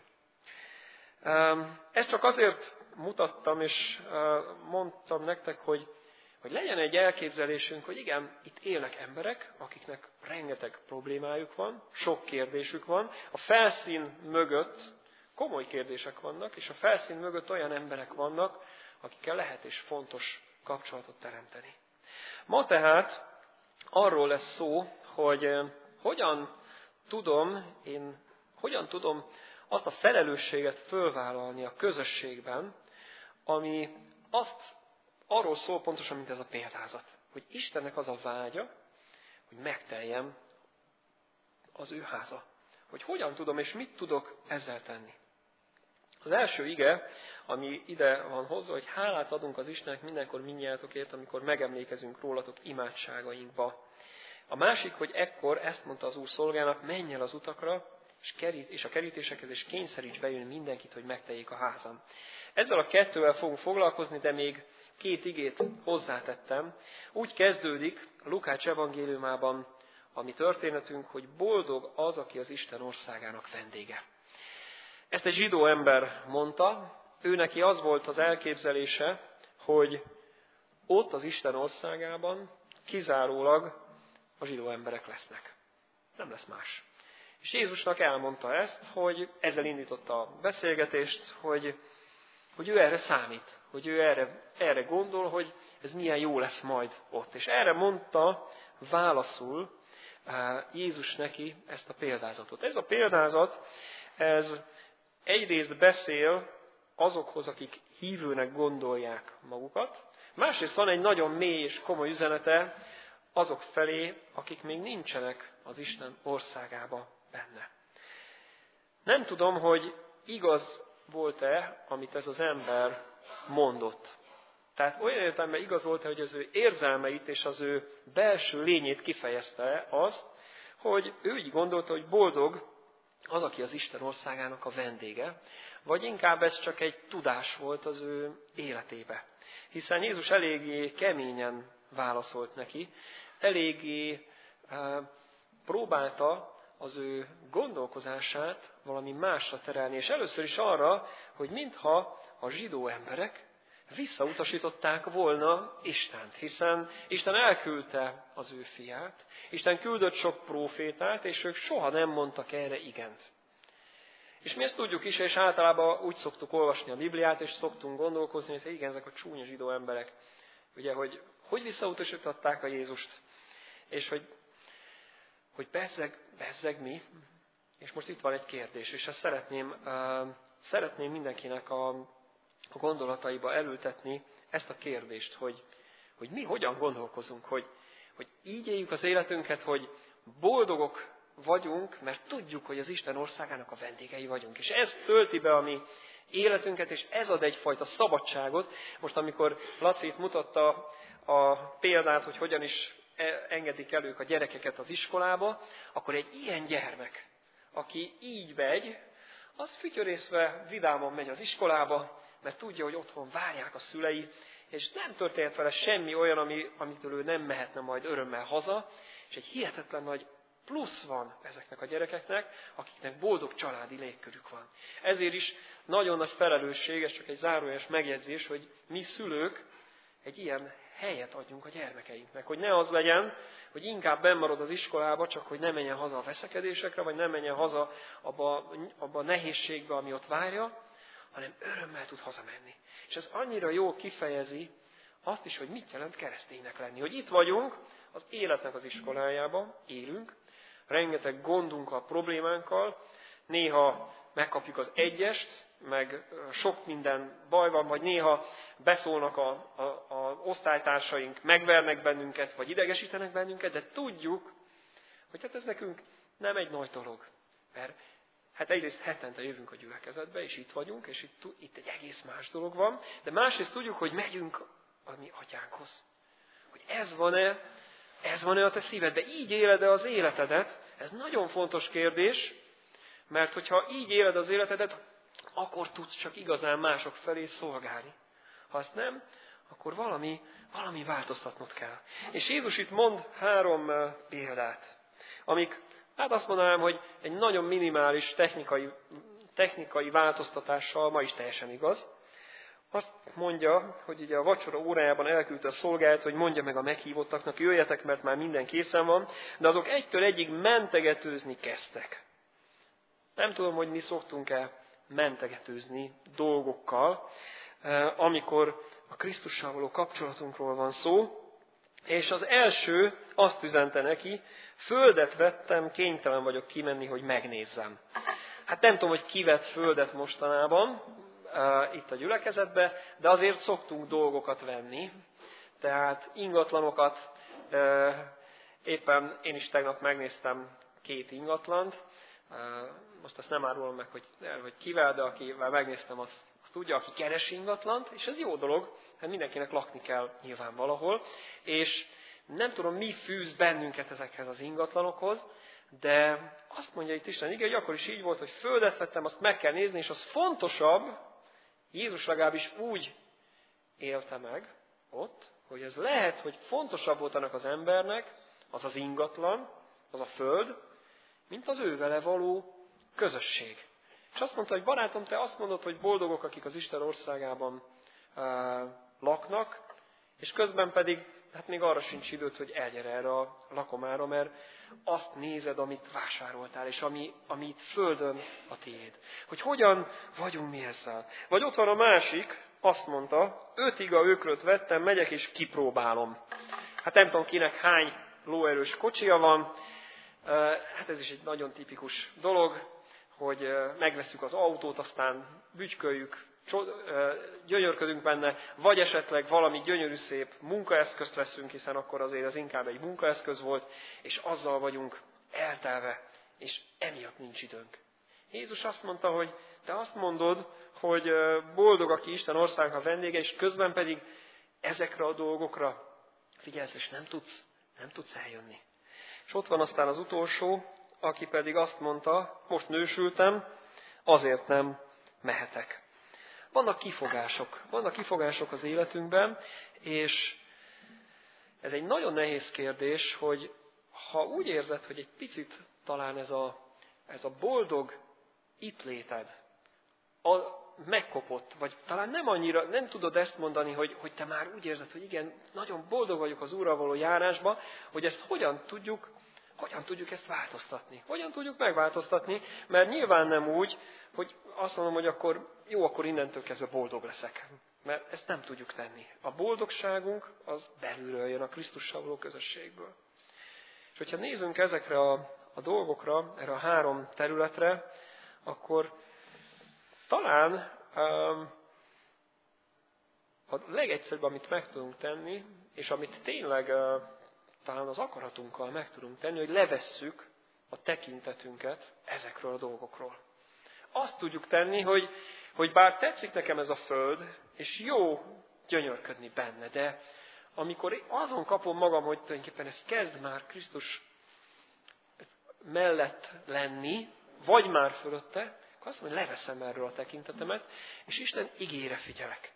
Ezt csak azért mutattam, és mondtam nektek, hogy, hogy legyen egy elképzelésünk, hogy igen, itt élnek emberek, akiknek rengeteg problémájuk van, sok kérdésük van. A felszín mögött komoly kérdések vannak, és a felszín mögött olyan emberek vannak, akikkel lehet és fontos kapcsolatot teremteni. Ma tehát arról lesz szó, hogy hogyan tudom, én hogyan tudom azt a felelősséget fölvállalni a közösségben, ami azt arról szól pontosan, mint ez a példázat, hogy Istennek az a vágya, hogy megteljem az ő háza. Hogy hogyan tudom és mit tudok ezzel tenni. Az első ige, ami ide van hozva, hogy hálát adunk az Istennek mindenkor mindnyájatokért, amikor megemlékezünk rólatok imádságainkba. A másik, hogy ekkor ezt mondta az Úr szolgának, menj el az utakra, és, kerít, és a kerítésekhez, és kényszeríts bejönni mindenkit, hogy megteljék a házam. Ezzel a kettővel fogunk foglalkozni, de még két igét hozzátettem. Úgy kezdődik a Lukács evangéliumában a mi történetünk, hogy boldog az, aki az Isten országának vendége. Ezt egy zsidó ember mondta, ő neki az volt az elképzelése, hogy ott az Isten országában kizárólag a zsidó emberek lesznek. Nem lesz más. És Jézusnak elmondta ezt, hogy ezzel indította a beszélgetést, hogy, hogy ő erre számít, hogy ő erre, erre gondol, hogy ez milyen jó lesz majd ott. És erre mondta válaszul Jézus neki ezt a példázatot. Ez a példázat, ez egyrészt beszél azokhoz, akik hívőnek gondolják magukat, másrészt van egy nagyon mély és komoly üzenete azok felé, akik még nincsenek az Isten országába benne. Nem tudom, hogy igaz volt-e, amit ez az ember mondott. Tehát olyan értelemben igaz volt-e, hogy az ő érzelmeit és az ő belső lényét kifejezte az, hogy ő úgy gondolta, hogy boldog az, aki az Isten országának a vendége, vagy inkább ez csak egy tudás volt az ő életébe. Hiszen Jézus eléggé keményen válaszolt neki, eléggé uh, próbálta az ő gondolkozását valami másra terelni, és először is arra, hogy mintha a zsidó emberek visszautasították volna Istent, hiszen Isten elküldte az ő fiát, Isten küldött sok prófétát, és ők soha nem mondtak erre igent. És mi ezt tudjuk is, és általában úgy szoktuk olvasni a Bibliát, és szoktunk gondolkozni, hogy igen, ezek a csúnya zsidó emberek, ugye, hogy hogy visszautasították a Jézust, és hogy, hogy bezzeg, bezzeg mi. És most itt van egy kérdés, és ezt szeretném, uh, szeretném mindenkinek a, a gondolataiba elültetni ezt a kérdést, hogy, hogy mi hogyan gondolkozunk, hogy, hogy így éljük az életünket, hogy boldogok vagyunk, mert tudjuk, hogy az Isten országának a vendégei vagyunk. És ez tölti be a mi életünket, és ez ad egyfajta szabadságot. Most, amikor Laci itt mutatta a példát, hogy hogyan is engedik el ők a gyerekeket az iskolába, akkor egy ilyen gyermek, aki így megy, az fütyörészve vidáman megy az iskolába, mert tudja, hogy otthon várják a szülei, és nem történt vele semmi olyan, ami, amitől ő nem mehetne majd örömmel haza, és egy hihetetlen nagy plusz van ezeknek a gyerekeknek, akiknek boldog családi légkörük van. Ezért is nagyon nagy felelősség, ez csak egy zárójeles megjegyzés, hogy mi szülők egy ilyen helyet adjunk a gyermekeinknek. Hogy ne az legyen, hogy inkább bennmarad az iskolába, csak hogy ne menjen haza a veszekedésekre, vagy ne menjen haza abba, abba a nehézségbe, ami ott várja, hanem örömmel tud hazamenni. És ez annyira jól kifejezi azt is, hogy mit jelent kereszténynek lenni. Hogy itt vagyunk az életnek az iskolájában, élünk, rengeteg gondunkkal, problémánkkal, néha megkapjuk az egyest, meg sok minden baj van, vagy néha beszólnak a, a, a osztálytársaink, megvernek bennünket, vagy idegesítenek bennünket, de tudjuk, hogy hát ez nekünk nem egy nagy dolog. Mert hát egyrészt hetente jövünk a gyülekezetbe, és itt vagyunk, és itt, itt egy egész más dolog van, de másrészt tudjuk, hogy megyünk a mi atyánkhoz. Hogy ez van-e, ez van-e a te szívedben, így éled-e az életedet? Ez nagyon fontos kérdés, mert hogyha így éled az életedet, akkor tudsz csak igazán mások felé szolgálni. Ha azt nem, akkor valami, valami változtatnod kell. És Jézus itt mond három példát, amik, hát azt mondanám, hogy egy nagyon minimális technikai, technikai változtatással ma is teljesen igaz. Azt mondja, hogy ugye a vacsora órájában elküldte a szolgáját, hogy mondja meg a meghívottaknak, jöjjetek, mert már minden készen van, de azok egytől egyig mentegetőzni kezdtek. Nem tudom, hogy mi szoktunk-e mentegetőzni dolgokkal, amikor a Krisztussal való kapcsolatunkról van szó, és az első azt üzente neki, földet vettem, kénytelen vagyok kimenni, hogy megnézzem. Hát nem tudom, hogy ki vett földet mostanában, itt a gyülekezetbe, de azért szoktunk dolgokat venni. Tehát ingatlanokat, éppen én is tegnap megnéztem két ingatlant, most azt nem árulom meg, hogy, hogy kivel, de akivel megnéztem, azt, azt tudja, aki keres ingatlant, és ez jó dolog, hát mindenkinek lakni kell nyilván valahol, és nem tudom, mi fűz bennünket ezekhez az ingatlanokhoz, de azt mondja itt Isten, igen, hogy akkor is így volt, hogy földet vettem, azt meg kell nézni, és az fontosabb, Jézus legalábbis úgy élte meg ott, hogy ez lehet, hogy fontosabb volt annak az embernek, az az ingatlan, az a föld, mint az ő vele való közösség. És azt mondta, hogy barátom, te azt mondod, hogy boldogok, akik az Isten országában uh, laknak, és közben pedig, hát még arra sincs időt, hogy elgyere erre a lakomára, mert azt nézed, amit vásároltál, és ami, ami itt földön a tiéd. Hogy hogyan vagyunk mi ezzel. Vagy ott van a másik, azt mondta, öt iga ökröt vettem, megyek és kipróbálom. Hát nem tudom kinek hány lóerős kocsija van, hát ez is egy nagyon tipikus dolog, hogy megveszünk az autót, aztán bütyköljük, gyönyörködünk benne, vagy esetleg valami gyönyörű szép munkaeszközt veszünk, hiszen akkor azért az inkább egy munkaeszköz volt, és azzal vagyunk eltelve, és emiatt nincs időnk. Jézus azt mondta, hogy te azt mondod, hogy boldog, aki Isten országnak a vendége, és közben pedig ezekre a dolgokra figyelsz, és nem tudsz, nem tudsz eljönni. És ott van aztán az utolsó, aki pedig azt mondta, most nősültem, azért nem mehetek. Vannak kifogások, vannak kifogások az életünkben, és ez egy nagyon nehéz kérdés, hogy ha úgy érzed, hogy egy picit talán ez a, ez a boldog itt léted, a, megkopott, vagy talán nem annyira, nem tudod ezt mondani, hogy, hogy te már úgy érzed, hogy igen, nagyon boldog vagyok az Úrral való járásba, hogy ezt hogyan tudjuk, hogyan tudjuk ezt változtatni? Hogyan tudjuk megváltoztatni? Mert nyilván nem úgy, hogy azt mondom, hogy akkor jó, akkor innentől kezdve boldog leszek. Mert ezt nem tudjuk tenni. A boldogságunk az belülről jön, a Krisztussal való közösségből. És hogyha nézzünk ezekre a, a dolgokra, erre a három területre, akkor talán um, a legegyszerűbb, amit meg tudunk tenni, és amit tényleg uh, talán az akaratunkkal meg tudunk tenni, hogy levesszük a tekintetünket ezekről a dolgokról. Azt tudjuk tenni, hogy, hogy bár tetszik nekem ez a föld, és jó gyönyörködni benne, de amikor azon kapom magam, hogy tulajdonképpen ez kezd már Krisztus mellett lenni, vagy már fölötte, akkor azt mondom, hogy leveszem erről a tekintetemet, és Isten igére figyelek.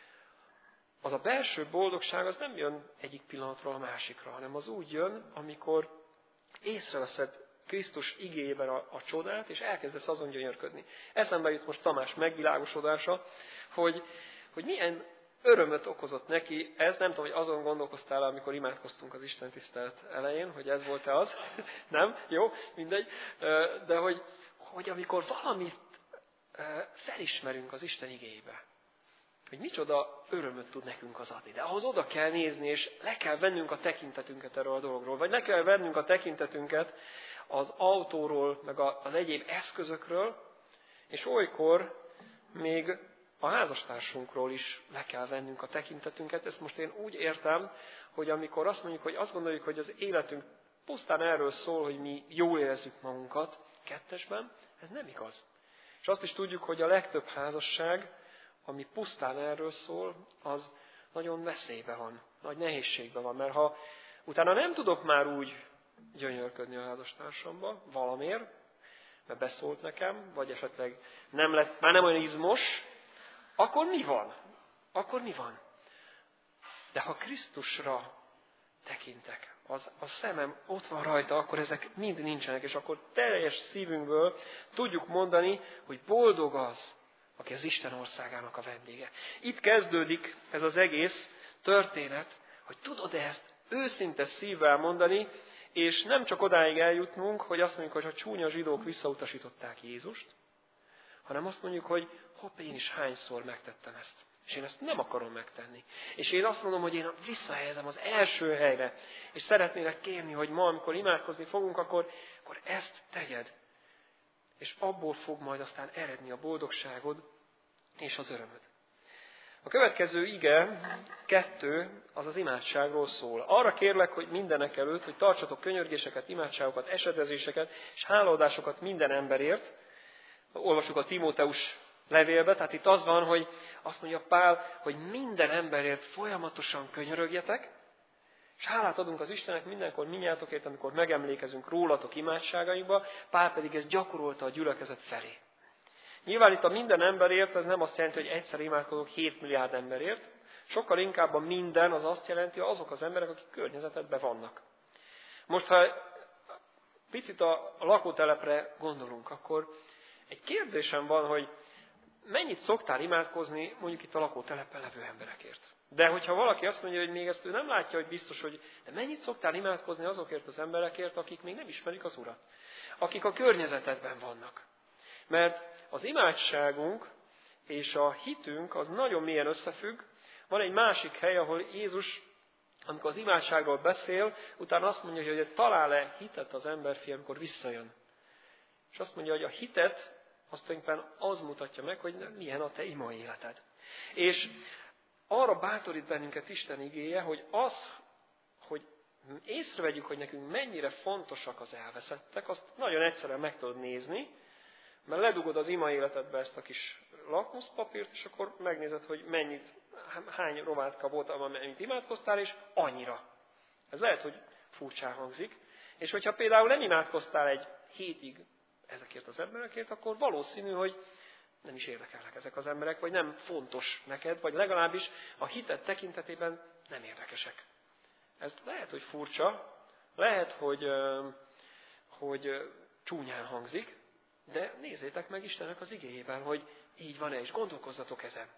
Az a belső boldogság az nem jön egyik pillanatról a másikra, hanem az úgy jön, amikor észreveszed Krisztus igéjében a, a csodát, és elkezdesz azon gyönyörködni. Eszembe jut most Tamás megvilágosodása, hogy, hogy milyen örömöt okozott neki. Ez nem tudom, hogy azon gondolkoztál, amikor imádkoztunk az Isten tisztelet elején, hogy ez volt-e az. Nem? Jó, mindegy. De hogy, hogy amikor valamit felismerünk az Isten igéjébe, hogy micsoda örömöt tud nekünk az adni. De ahhoz oda kell nézni, és le kell vennünk a tekintetünket erről a dologról, vagy le kell vennünk a tekintetünket az autóról, meg az egyéb eszközökről, és olykor még a házastársunkról is le kell vennünk a tekintetünket. Ezt most én úgy értem, hogy amikor azt mondjuk, hogy azt gondoljuk, hogy az életünk pusztán erről szól, hogy mi jól érezzük magunkat kettesben, ez nem igaz. És azt is tudjuk, hogy a legtöbb házasság, ami pusztán erről szól, az nagyon veszélyben van, nagy nehézségben van, mert ha utána nem tudok már úgy gyönyörködni a házastársamban, valamiért, mert beszólt nekem, vagy esetleg nem lett, már nem olyan izmos, akkor mi van? Akkor mi van? De ha Krisztusra tekintek, az, a szemem ott van rajta, akkor ezek mind nincsenek, és akkor teljes szívünkből tudjuk mondani, hogy boldog az, aki az Isten országának a vendége. Itt kezdődik ez az egész történet, hogy tudod ezt őszinte szívvel mondani, és nem csak odáig eljutnunk, hogy azt mondjuk, hogy a csúnya zsidók visszautasították Jézust, hanem azt mondjuk, hogy hopp, én is hányszor megtettem ezt. És én ezt nem akarom megtenni. És én azt mondom, hogy én visszahelyezem az első helyre, és szeretnélek kérni, hogy ma, amikor imádkozni fogunk, akkor, akkor ezt tegyed. És abból fog majd aztán eredni a boldogságod és az örömöd. A következő ige, kettő, az az imádságról szól. Arra kérlek, hogy mindenek előtt, hogy tartsatok könyörgéseket, imádságokat, esedezéseket és hálaadásokat minden emberért. Olvasjuk a Timóteus levélbe, tehát itt az van, hogy azt mondja Pál, hogy minden emberért folyamatosan könyörögjetek, és hálát adunk az Istennek mindenkor mindnyájatokért, amikor megemlékezünk rólatok imádságainkba, Pál pedig ezt gyakorolta a gyülekezet felé. Nyilván itt a minden emberért, ez nem azt jelenti, hogy egyszer imádkozok hét milliárd emberért, sokkal inkább a minden az azt jelenti, hogy azok az emberek, akik környezetedben vannak. Most, ha picit a lakótelepre gondolunk, akkor Egy kérdésem van, hogy mennyit szoktál imádkozni mondjuk itt a lakótelepen levő emberekért? De hogyha valaki azt mondja, hogy még ezt ő nem látja, hogy biztos, hogy de mennyit szoktál imádkozni azokért az emberekért, akik még nem ismerik az Urat? Akik a környezetedben vannak. Mert az imádságunk és a hitünk az nagyon mélyen összefügg. Van egy másik hely, ahol Jézus, amikor az imádságról beszél, utána azt mondja, hogy talál-e hitet az emberfia, amikor visszajön. És azt mondja, hogy a hitet, azt tulajdonképpen az mutatja meg, hogy milyen a te ima életed. És arra bátorít bennünket Isten igéje, hogy az, hogy észrevegyük, hogy nekünk mennyire fontosak az elveszettek, azt nagyon egyszerűen meg tudod nézni, mert ledugod az ima életedbe ezt a kis lakmuszpapírt, és akkor megnézed, hogy mennyit, hány romátka volt, amit imádkoztál, és annyira. Ez lehet, hogy furcsán hangzik. És hogyha például nem imádkoztál egy hétig ezekért az emberekért, akkor valószínű, hogy nem is érdekelnek ezek az emberek, vagy nem fontos neked, vagy legalábbis a hited tekintetében nem érdekesek. Ez lehet, hogy furcsa, lehet, hogy, hogy csúnyán hangzik, de nézzétek meg Istennek az igéjében, hogy így van-e, és gondolkozzatok ezen.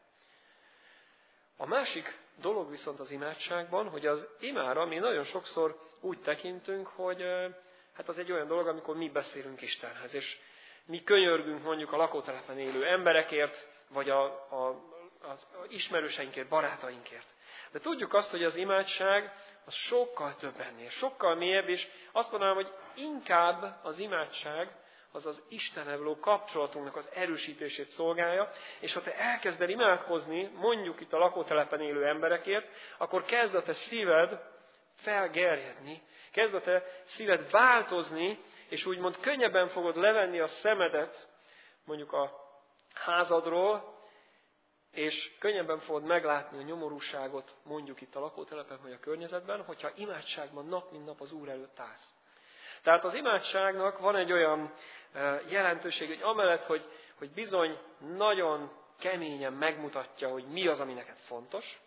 A másik dolog viszont az imádságban, hogy az imára mi nagyon sokszor úgy tekintünk, hogy hát az egy olyan dolog, amikor mi beszélünk Istenhez, és mi könyörgünk mondjuk a lakótelepen élő emberekért, vagy a, a, az ismerőseinkért, barátainkért. De tudjuk azt, hogy az imádság az sokkal több ennél, sokkal mélyebb, és azt mondanám, hogy inkább az imádság az az Istennel való kapcsolatunknak az erősítését szolgálja, és ha te elkezded imádkozni, mondjuk itt a lakótelepen élő emberekért, akkor kezd a te szíved felgerjedni, kezd a te szíved változni, és úgymond könnyebben fogod levenni a szemedet mondjuk a házadról, és könnyebben fogod meglátni a nyomorúságot mondjuk itt a lakótelepen vagy a környezetben, hogyha imádságban nap mint nap az Úr előtt állsz. Tehát az imádságnak van egy olyan jelentőség, hogy amellett, hogy, hogy bizony nagyon keményen megmutatja, hogy mi az, ami neked fontos,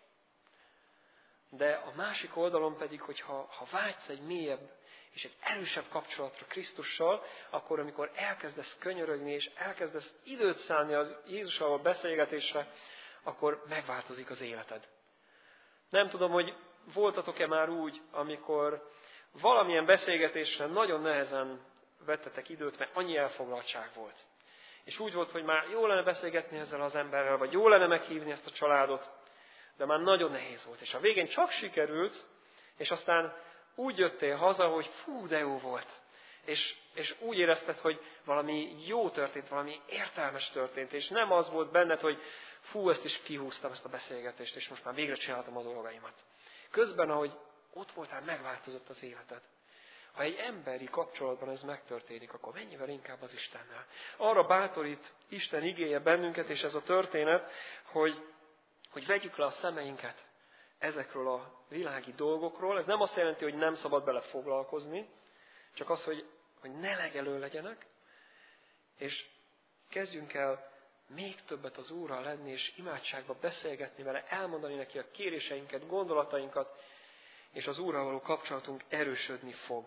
de a másik oldalon pedig, hogy ha, ha vágysz egy mélyebb és egy erősebb kapcsolatra Krisztussal, akkor amikor elkezdesz könyörögni, és elkezdesz időt szánni az Jézussal a beszélgetésre, akkor megváltozik az életed. Nem tudom, hogy voltatok-e már úgy, amikor valamilyen beszélgetésre nagyon nehezen vettetek időt, mert annyi elfoglaltság volt. És úgy volt, hogy már jó lenne beszélgetni ezzel az emberrel, vagy jó lenne meghívni ezt a családot, de már nagyon nehéz volt. És a végén csak sikerült, és aztán úgy jöttél haza, hogy fú, de jó volt. És, és úgy érezted, hogy valami jó történt, valami értelmes történt, és nem az volt benned, hogy fú, ezt is kihúztam, ezt a beszélgetést, és most már végre csináltam a dolgaimat. Közben, ahogy ott voltál, megváltozott az életed. Ha egy emberi kapcsolatban ez megtörténik, akkor mennyivel inkább az Istennel. Arra bátorít Isten igéje bennünket, és ez a történet, hogy, hogy vegyük le a szemeinket ezekről a világi dolgokról. Ez nem azt jelenti, hogy nem szabad bele foglalkozni, csak az, hogy, hogy ne legelő legyenek, és kezdjünk el még többet az Úrral lenni, és imádságba beszélgetni vele, elmondani neki a kéréseinket, gondolatainkat, és az Úrral való kapcsolatunk erősödni fog.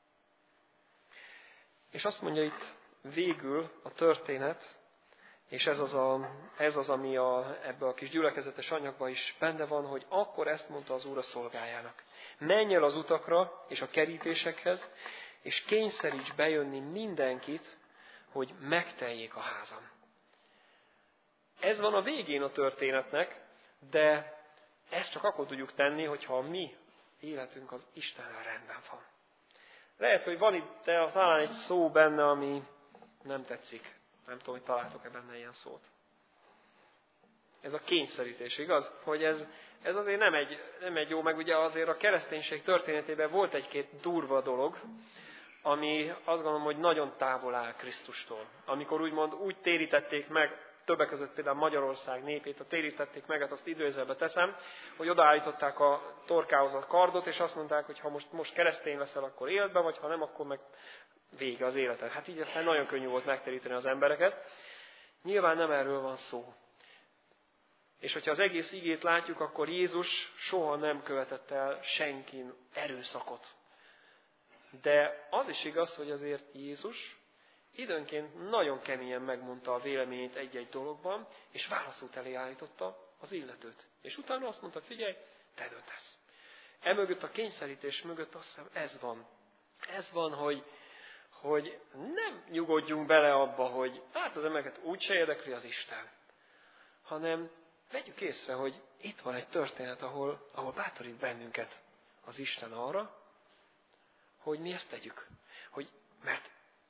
És azt mondja itt végül a történet, és ez az, a, ez az ami a, ebbe a kis gyülekezetes anyagban is benne van, hogy akkor ezt mondta az Úr a szolgájának. Menj el az utakra és a kerítésekhez, és kényszeríts bejönni mindenkit, hogy megteljék a házam. Ez van a végén a történetnek, de ezt csak akkor tudjuk tenni, hogyha a mi életünk az Istennel rendben van. Lehet, hogy van itt talán egy szó benne, ami nem tetszik. Nem tudom, hogy találtok-e benne ilyen szót. Ez a kényszerítés, igaz? Hogy ez, ez azért nem egy, nem egy jó, meg ugye azért a kereszténység történetében volt egy-két durva dolog, ami azt gondolom, hogy nagyon távol áll Krisztustól. Amikor úgymond úgy térítették meg, többek között például Magyarország népét, a térítették meg, hát azt időzőbe teszem, hogy odaállították a torkához a kardot, és azt mondták, hogy ha most, most keresztény leszel, akkor életbe, vagy ha nem, akkor meg vége az életed. Hát így aztán nagyon könnyű volt megtéríteni az embereket. Nyilván nem erről van szó. És hogyha az egész igét látjuk, akkor Jézus soha nem követett el senkin erőszakot. De az is igaz, hogy azért Jézus időnként nagyon keményen megmondta a véleményét egy-egy dologban, és válaszút elé állította az illetőt. És utána azt mondta, figyelj, te döntesz. Emögött a kényszerítés mögött azt hiszem ez van. Ez van, hogy, hogy nem nyugodjunk bele abba, hogy hát az embereket úgyse érdekli az Isten, hanem vegyük észre, hogy itt van egy történet, ahol, ahol bátorít bennünket az Isten arra, hogy mi ezt tegyük. Hogy, mert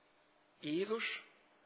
Jézus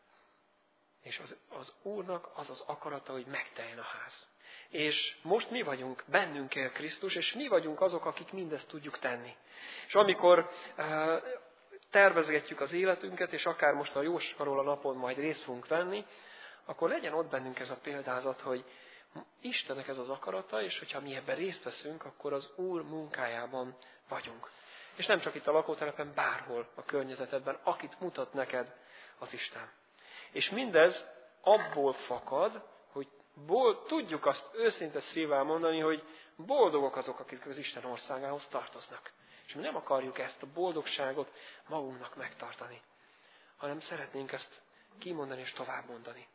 és az, az Úrnak az az akarata, hogy megteljen a ház. És most mi vagyunk, bennünk él Krisztus, és mi vagyunk azok, akik mindezt tudjuk tenni. És amikor uh, tervezgetjük az életünket, és akár most a Jóskaról a napon majd részt fogunk venni, akkor legyen ott bennünk ez a példázat, hogy Istennek ez az akarata, és hogyha mi ebben részt veszünk, akkor az Úr munkájában vagyunk. És nem csak itt a lakótelepen, bárhol a környezetedben, akit mutat neked az Isten. És mindez abból fakad, hogy bold, tudjuk azt őszinte szívvel mondani, hogy boldogok azok, akik az Isten országához tartoznak. És mi nem akarjuk ezt a boldogságot magunknak megtartani, hanem szeretnénk ezt kimondani és továbbmondani.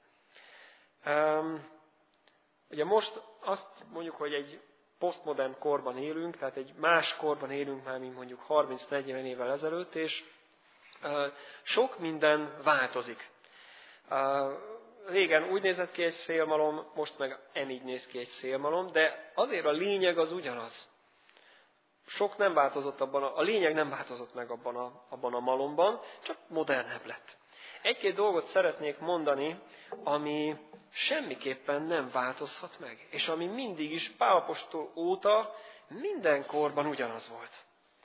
Um, ugye most azt mondjuk, hogy egy posztmodern korban élünk, tehát egy más korban élünk már, mint mondjuk harminc-negyven évvel ezelőtt, és uh, sok minden változik. Uh, régen úgy nézett ki egy szélmalom, most meg emígy néz ki egy szélmalom, de azért a lényeg az ugyanaz. Sok nem változott abban, a, a lényeg nem változott meg abban a, abban a malomban, csak modernebb lett. Egy-két dolgot szeretnék mondani, ami semmiképpen nem változhat meg, és ami mindig is Pál apostol óta minden korban ugyanaz volt.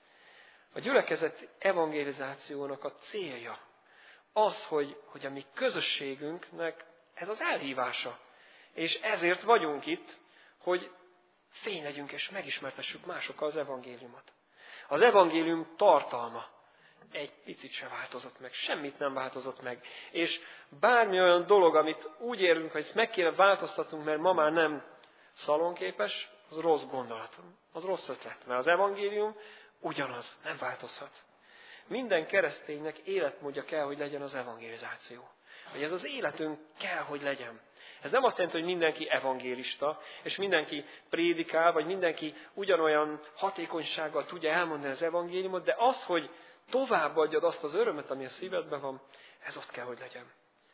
A gyülekezet evangelizációnak a célja az, hogy, hogy a mi közösségünknek ez az elhívása. És ezért vagyunk itt, hogy fény legyünk és megismertessük másokkal az evangéliumot. Az evangélium tartalma egy picit se változott meg, semmit nem változott meg. És bármi olyan dolog, amit úgy érünk, hogy ezt meg kéne változtatnunk, mert ma már nem szalonképes, az rossz gondolat, az rossz ötlet. Mert az evangélium ugyanaz, nem változhat. Minden kereszténynek életmódja kell, hogy legyen az evangelizáció. Hogy ez az életünk kell, hogy legyen. Ez nem azt jelenti, hogy mindenki evangélista, és mindenki prédikál, vagy mindenki ugyanolyan hatékonysággal tudja elmondani az evangéliumot, de az, hogy továbbadjad azt az örömet, ami a szívedben van, ez ott kell, hogy legyen.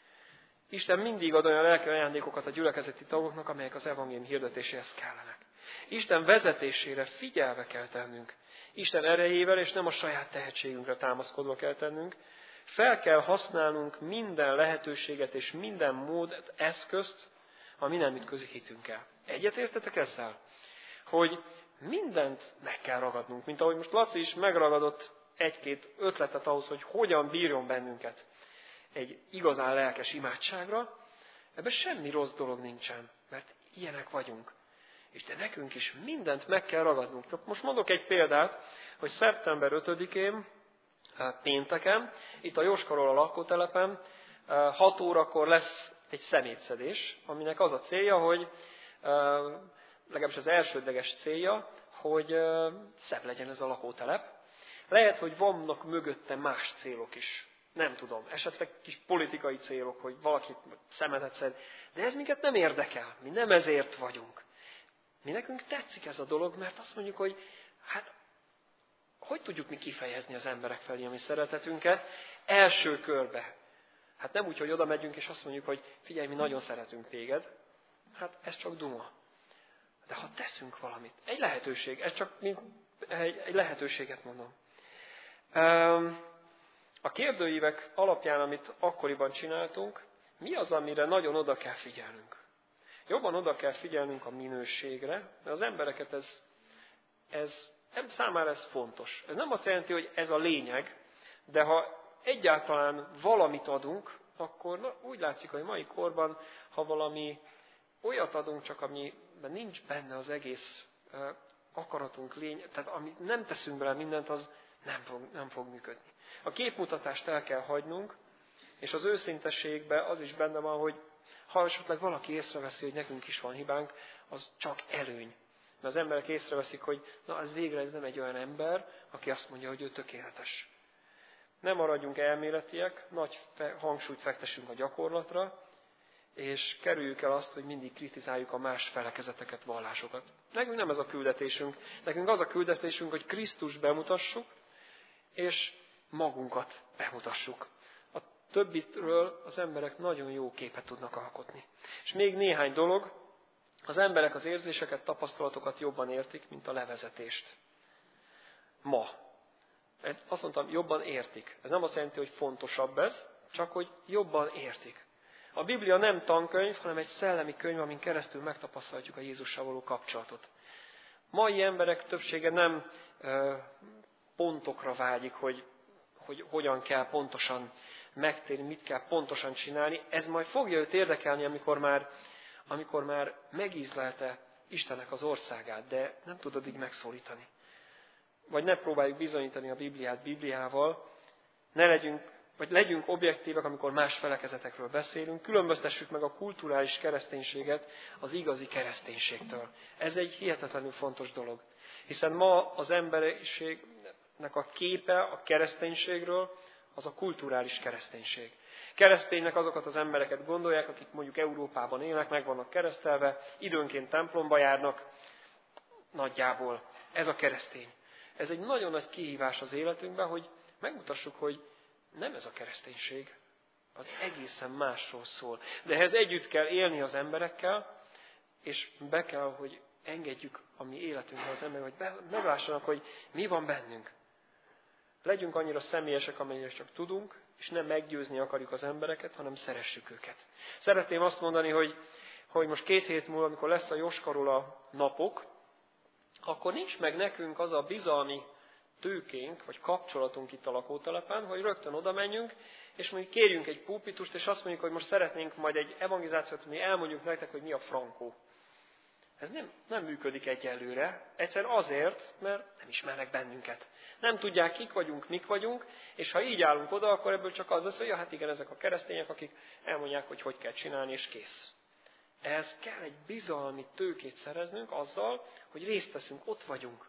Isten mindig ad olyan lelki ajándékokat a gyülekezeti tagoknak, amelyek az evangélium hirdetéséhez kellenek. Isten vezetésére figyelve kell tennünk. Isten erejével és nem a saját tehetségünkre támaszkodva kell tennünk. Fel kell használnunk minden lehetőséget és minden mód, eszközt, ami nem ütközik hitünkkel. Egyetértetek ezzel? Hogy mindent meg kell ragadnunk, mint ahogy most Laci is megragadott egy-két ötletet ahhoz, hogy hogyan bírjon bennünket egy igazán lelkes imádságra. Ebben semmi rossz dolog nincsen, mert ilyenek vagyunk. És de nekünk is mindent meg kell ragadnunk. Most mondok egy példát, hogy szeptember ötödikén, pénteken, itt a Jóskaról a lakótelepen, hat órakor lesz egy szemétszedés, aminek az a célja, hogy legalábbis az elsődleges célja, hogy szebb legyen ez a lakótelep. Lehet, hogy vannak mögötte más célok is. Nem tudom, esetleg kis politikai célok, hogy valaki szemetet szed. De ez minket nem érdekel. Mi nem ezért vagyunk. Mi nekünk tetszik ez a dolog, mert azt mondjuk, hogy hát hogy tudjuk mi kifejezni az emberek felé a mi szeretetünket? Első körbe. Hát nem úgy, hogy oda megyünk és azt mondjuk, hogy figyelj, mi nagyon szeretünk téged. Hát ez csak duma. De ha teszünk valamit, egy lehetőség, ez csak mint egy, egy lehetőséget mondom. A kérdőívek alapján, amit akkoriban csináltunk, mi az, amire nagyon oda kell figyelnünk? Jobban oda kell figyelnünk a minőségre, mert az embereket ez, ez számára ez fontos. Ez nem azt jelenti, hogy ez a lényeg, de ha egyáltalán valamit adunk, akkor na, úgy látszik, hogy a mai korban, ha valami olyat adunk, csak amiben nincs benne az egész uh, akaratunk lény, tehát amit nem teszünk bele mindent, az nem fog, nem fog működni. A képmutatást el kell hagynunk, és az őszintességben az is benne van, hogy ha esetleg valaki észreveszi, hogy nekünk is van hibánk, az csak előny. Mert az emberek észreveszik, hogy na ez végre ez nem egy olyan ember, aki azt mondja, hogy ő tökéletes. Ne maradjunk elméletiek, nagy hangsúlyt fektessünk a gyakorlatra, és kerüljük el azt, hogy mindig kritizáljuk a más felekezeteket, vallásokat. Nekünk nem ez a küldetésünk. Nekünk az a küldetésünk, hogy Krisztust bemutassuk, és magunkat bemutassuk. A többitről az emberek nagyon jó képet tudnak alkotni. És még néhány dolog, az emberek az érzéseket, tapasztalatokat jobban értik, mint a levezetést. Ma. Azt mondtam, jobban értik. Ez nem azt jelenti, hogy fontosabb ez, csak hogy jobban értik. A Biblia nem tankönyv, hanem egy szellemi könyv, amin keresztül megtapasztalhatjuk a Jézussal való kapcsolatot. Mai emberek többsége nem ö, pontokra vágyik, hogy, hogy hogyan kell pontosan megtérni, mit kell pontosan csinálni. Ez majd fogja őt érdekelni, amikor már, amikor már megízlelte Istennek az országát, de nem tud addig megszólítani. Vagy ne próbáljuk bizonyítani a Bibliát Bibliával, ne legyünk, vagy legyünk objektívek, amikor más felekezetekről beszélünk, különböztessük meg a kulturális kereszténységet az igazi kereszténységtől. Ez egy hihetetlenül fontos dolog. Hiszen ma az emberiségnek a képe a kereszténységről az a kulturális kereszténység. Kereszténynek azokat az embereket gondolják, akik mondjuk Európában élnek, meg vannak keresztelve, időnként templomba járnak, nagyjából. Ez a keresztény. Ez egy nagyon nagy kihívás az életünkben, hogy megmutassuk, hogy nem ez a kereszténység, az egészen másról szól. De ehhez együtt kell élni az emberekkel, és be kell, hogy engedjük a mi életünkbe az emberek, hogy meglássanak, hogy mi van bennünk. Legyünk annyira személyesek, amennyire csak tudunk, és nem meggyőzni akarjuk az embereket, hanem szeressük őket. Szeretném azt mondani, hogy, hogy most két hét múlva, amikor lesz a Joskarola napok, akkor nincs meg nekünk az a bizalmi tőkénk, vagy kapcsolatunk itt a lakótelepen, hogy rögtön oda menjünk, és mondjuk kérjünk egy pulpitust, és azt mondjuk, hogy most szeretnénk majd egy evangelizációt, mi elmondjuk nektek, hogy mi a frankó. Ez nem, nem működik egyelőre, egyszerűen azért, mert nem ismernek bennünket. Nem tudják, kik vagyunk, mik vagyunk, és ha így állunk oda, akkor ebből csak az lesz, hogy ja, hát igen, ezek a keresztények, akik elmondják, hogy hogy kell csinálni, és kész. Ehhez kell egy bizalmi tőkét szereznünk azzal, hogy részt veszünk, ott vagyunk.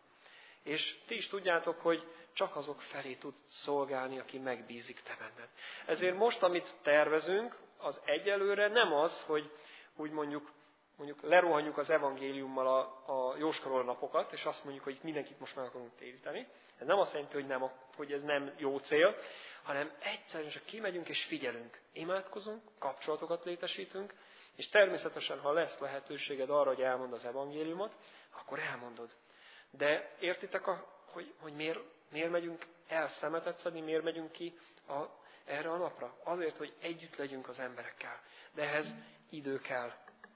És ti is tudjátok, hogy csak azok felé tud szolgálni, aki megbízik te benned. Ezért most, amit tervezünk, az egyelőre nem az, hogy úgy mondjuk, mondjuk lerohanjuk az evangéliummal a, a Jóskarola napokat, és azt mondjuk, hogy mindenkit most meg akarunk téríteni. Ez nem azt jelenti, hogy, nem, hogy ez nem jó cél, hanem egyszerűen csak kimegyünk és figyelünk. Imádkozunk, kapcsolatokat létesítünk, és természetesen, ha lesz lehetőséged arra, hogy elmond az evangéliumot, akkor elmondod. De értitek, a, hogy, hogy miért, miért megyünk el szemetet szedni, miért megyünk ki a, erre a napra? Azért, hogy együtt legyünk az emberekkel. De ehhez idő kell.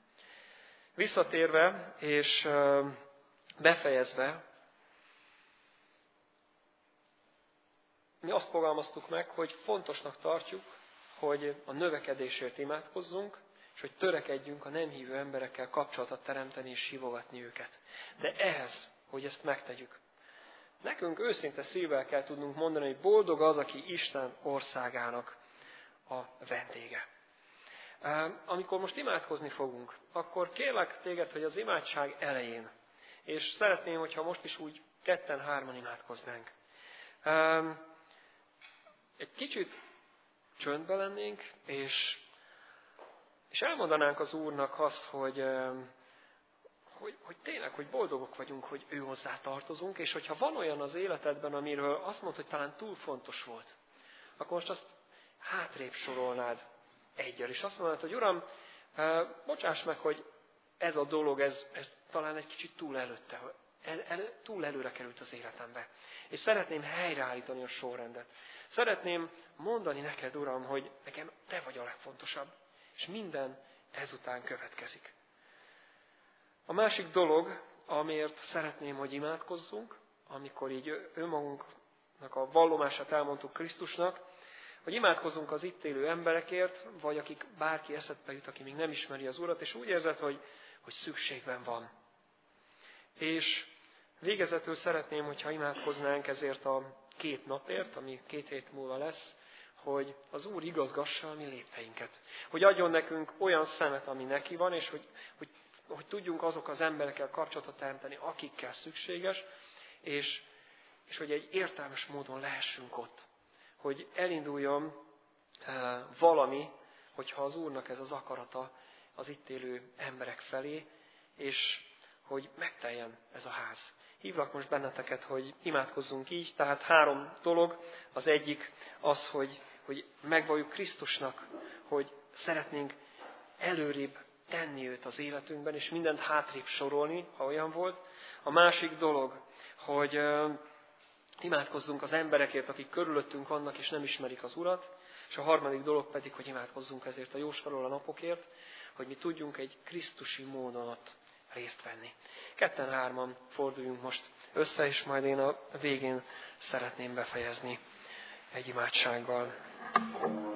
Visszatérve és befejezve, mi azt fogalmaztuk meg, hogy fontosnak tartjuk, hogy a növekedésért imádkozzunk, és hogy törekedjünk a nem hívő emberekkel kapcsolatot teremteni és hívogatni őket. De ehhez, hogy ezt megtegyük, nekünk őszinte szívvel kell tudnunk mondani, hogy boldog az, aki Isten országának a vendége. Amikor most imádkozni fogunk, akkor kérlek téged, hogy az imádság elején, és szeretném, hogyha most is úgy ketten-hárman imádkoznánk, egy kicsit csöndbe lennénk, és, és elmondanánk az Úrnak azt, hogy, hogy, hogy tényleg, hogy boldogok vagyunk, hogy ő hozzá tartozunk, és hogyha van olyan az életedben, amiről azt mondod, hogy talán túl fontos volt, akkor most azt hátrébb sorolnád egyel, és azt mondanád, hogy Uram, bocsáss meg, hogy ez a dolog, ez, ez talán egy kicsit túl előtte, el, el, túl előre került az életembe. És szeretném helyreállítani a sorrendet. Szeretném mondani neked, Uram, hogy nekem te vagy a legfontosabb, és minden ezután következik. A másik dolog, amiért szeretném, hogy imádkozzunk, amikor így önmagunknak a vallomását elmondtuk Krisztusnak, hogy imádkozzunk az itt élő emberekért, vagy akik bárki eszedbe jut, aki még nem ismeri az Urat, és úgy érzed, hogy, hogy szükségben van. És végezetül szeretném, hogyha imádkoznánk ezért a két napért, ami két hét múlva lesz, hogy az Úr igazgassa a mi lépteinket. Hogy adjon nekünk olyan szemet, ami neki van, és hogy, hogy, hogy tudjunk azok az emberekkel kapcsolatot teremteni, akikkel szükséges, és, és hogy egy értelmes módon lehessünk ott. hogy elinduljon valami, hogyha az Úrnak ez az akarata az itt élő emberek felé, és hogy megteljen ez a ház. Hívlak most benneteket, hogy imádkozzunk így, tehát három dolog. Az egyik az, hogy, hogy megvalljuk Krisztusnak, hogy szeretnénk előrébb tenni őt az életünkben, és mindent hátrébb sorolni, ha olyan volt. A másik dolog, hogy uh, imádkozzunk az emberekért, akik körülöttünk vannak, és nem ismerik az Urat. És a harmadik dolog pedig, hogy imádkozzunk ezért a jósfelől a napokért, hogy mi tudjunk egy krisztusi módon ott részt venni. Ketten-hárman forduljunk most össze, és majd én a végén szeretném befejezni egy imádsággal.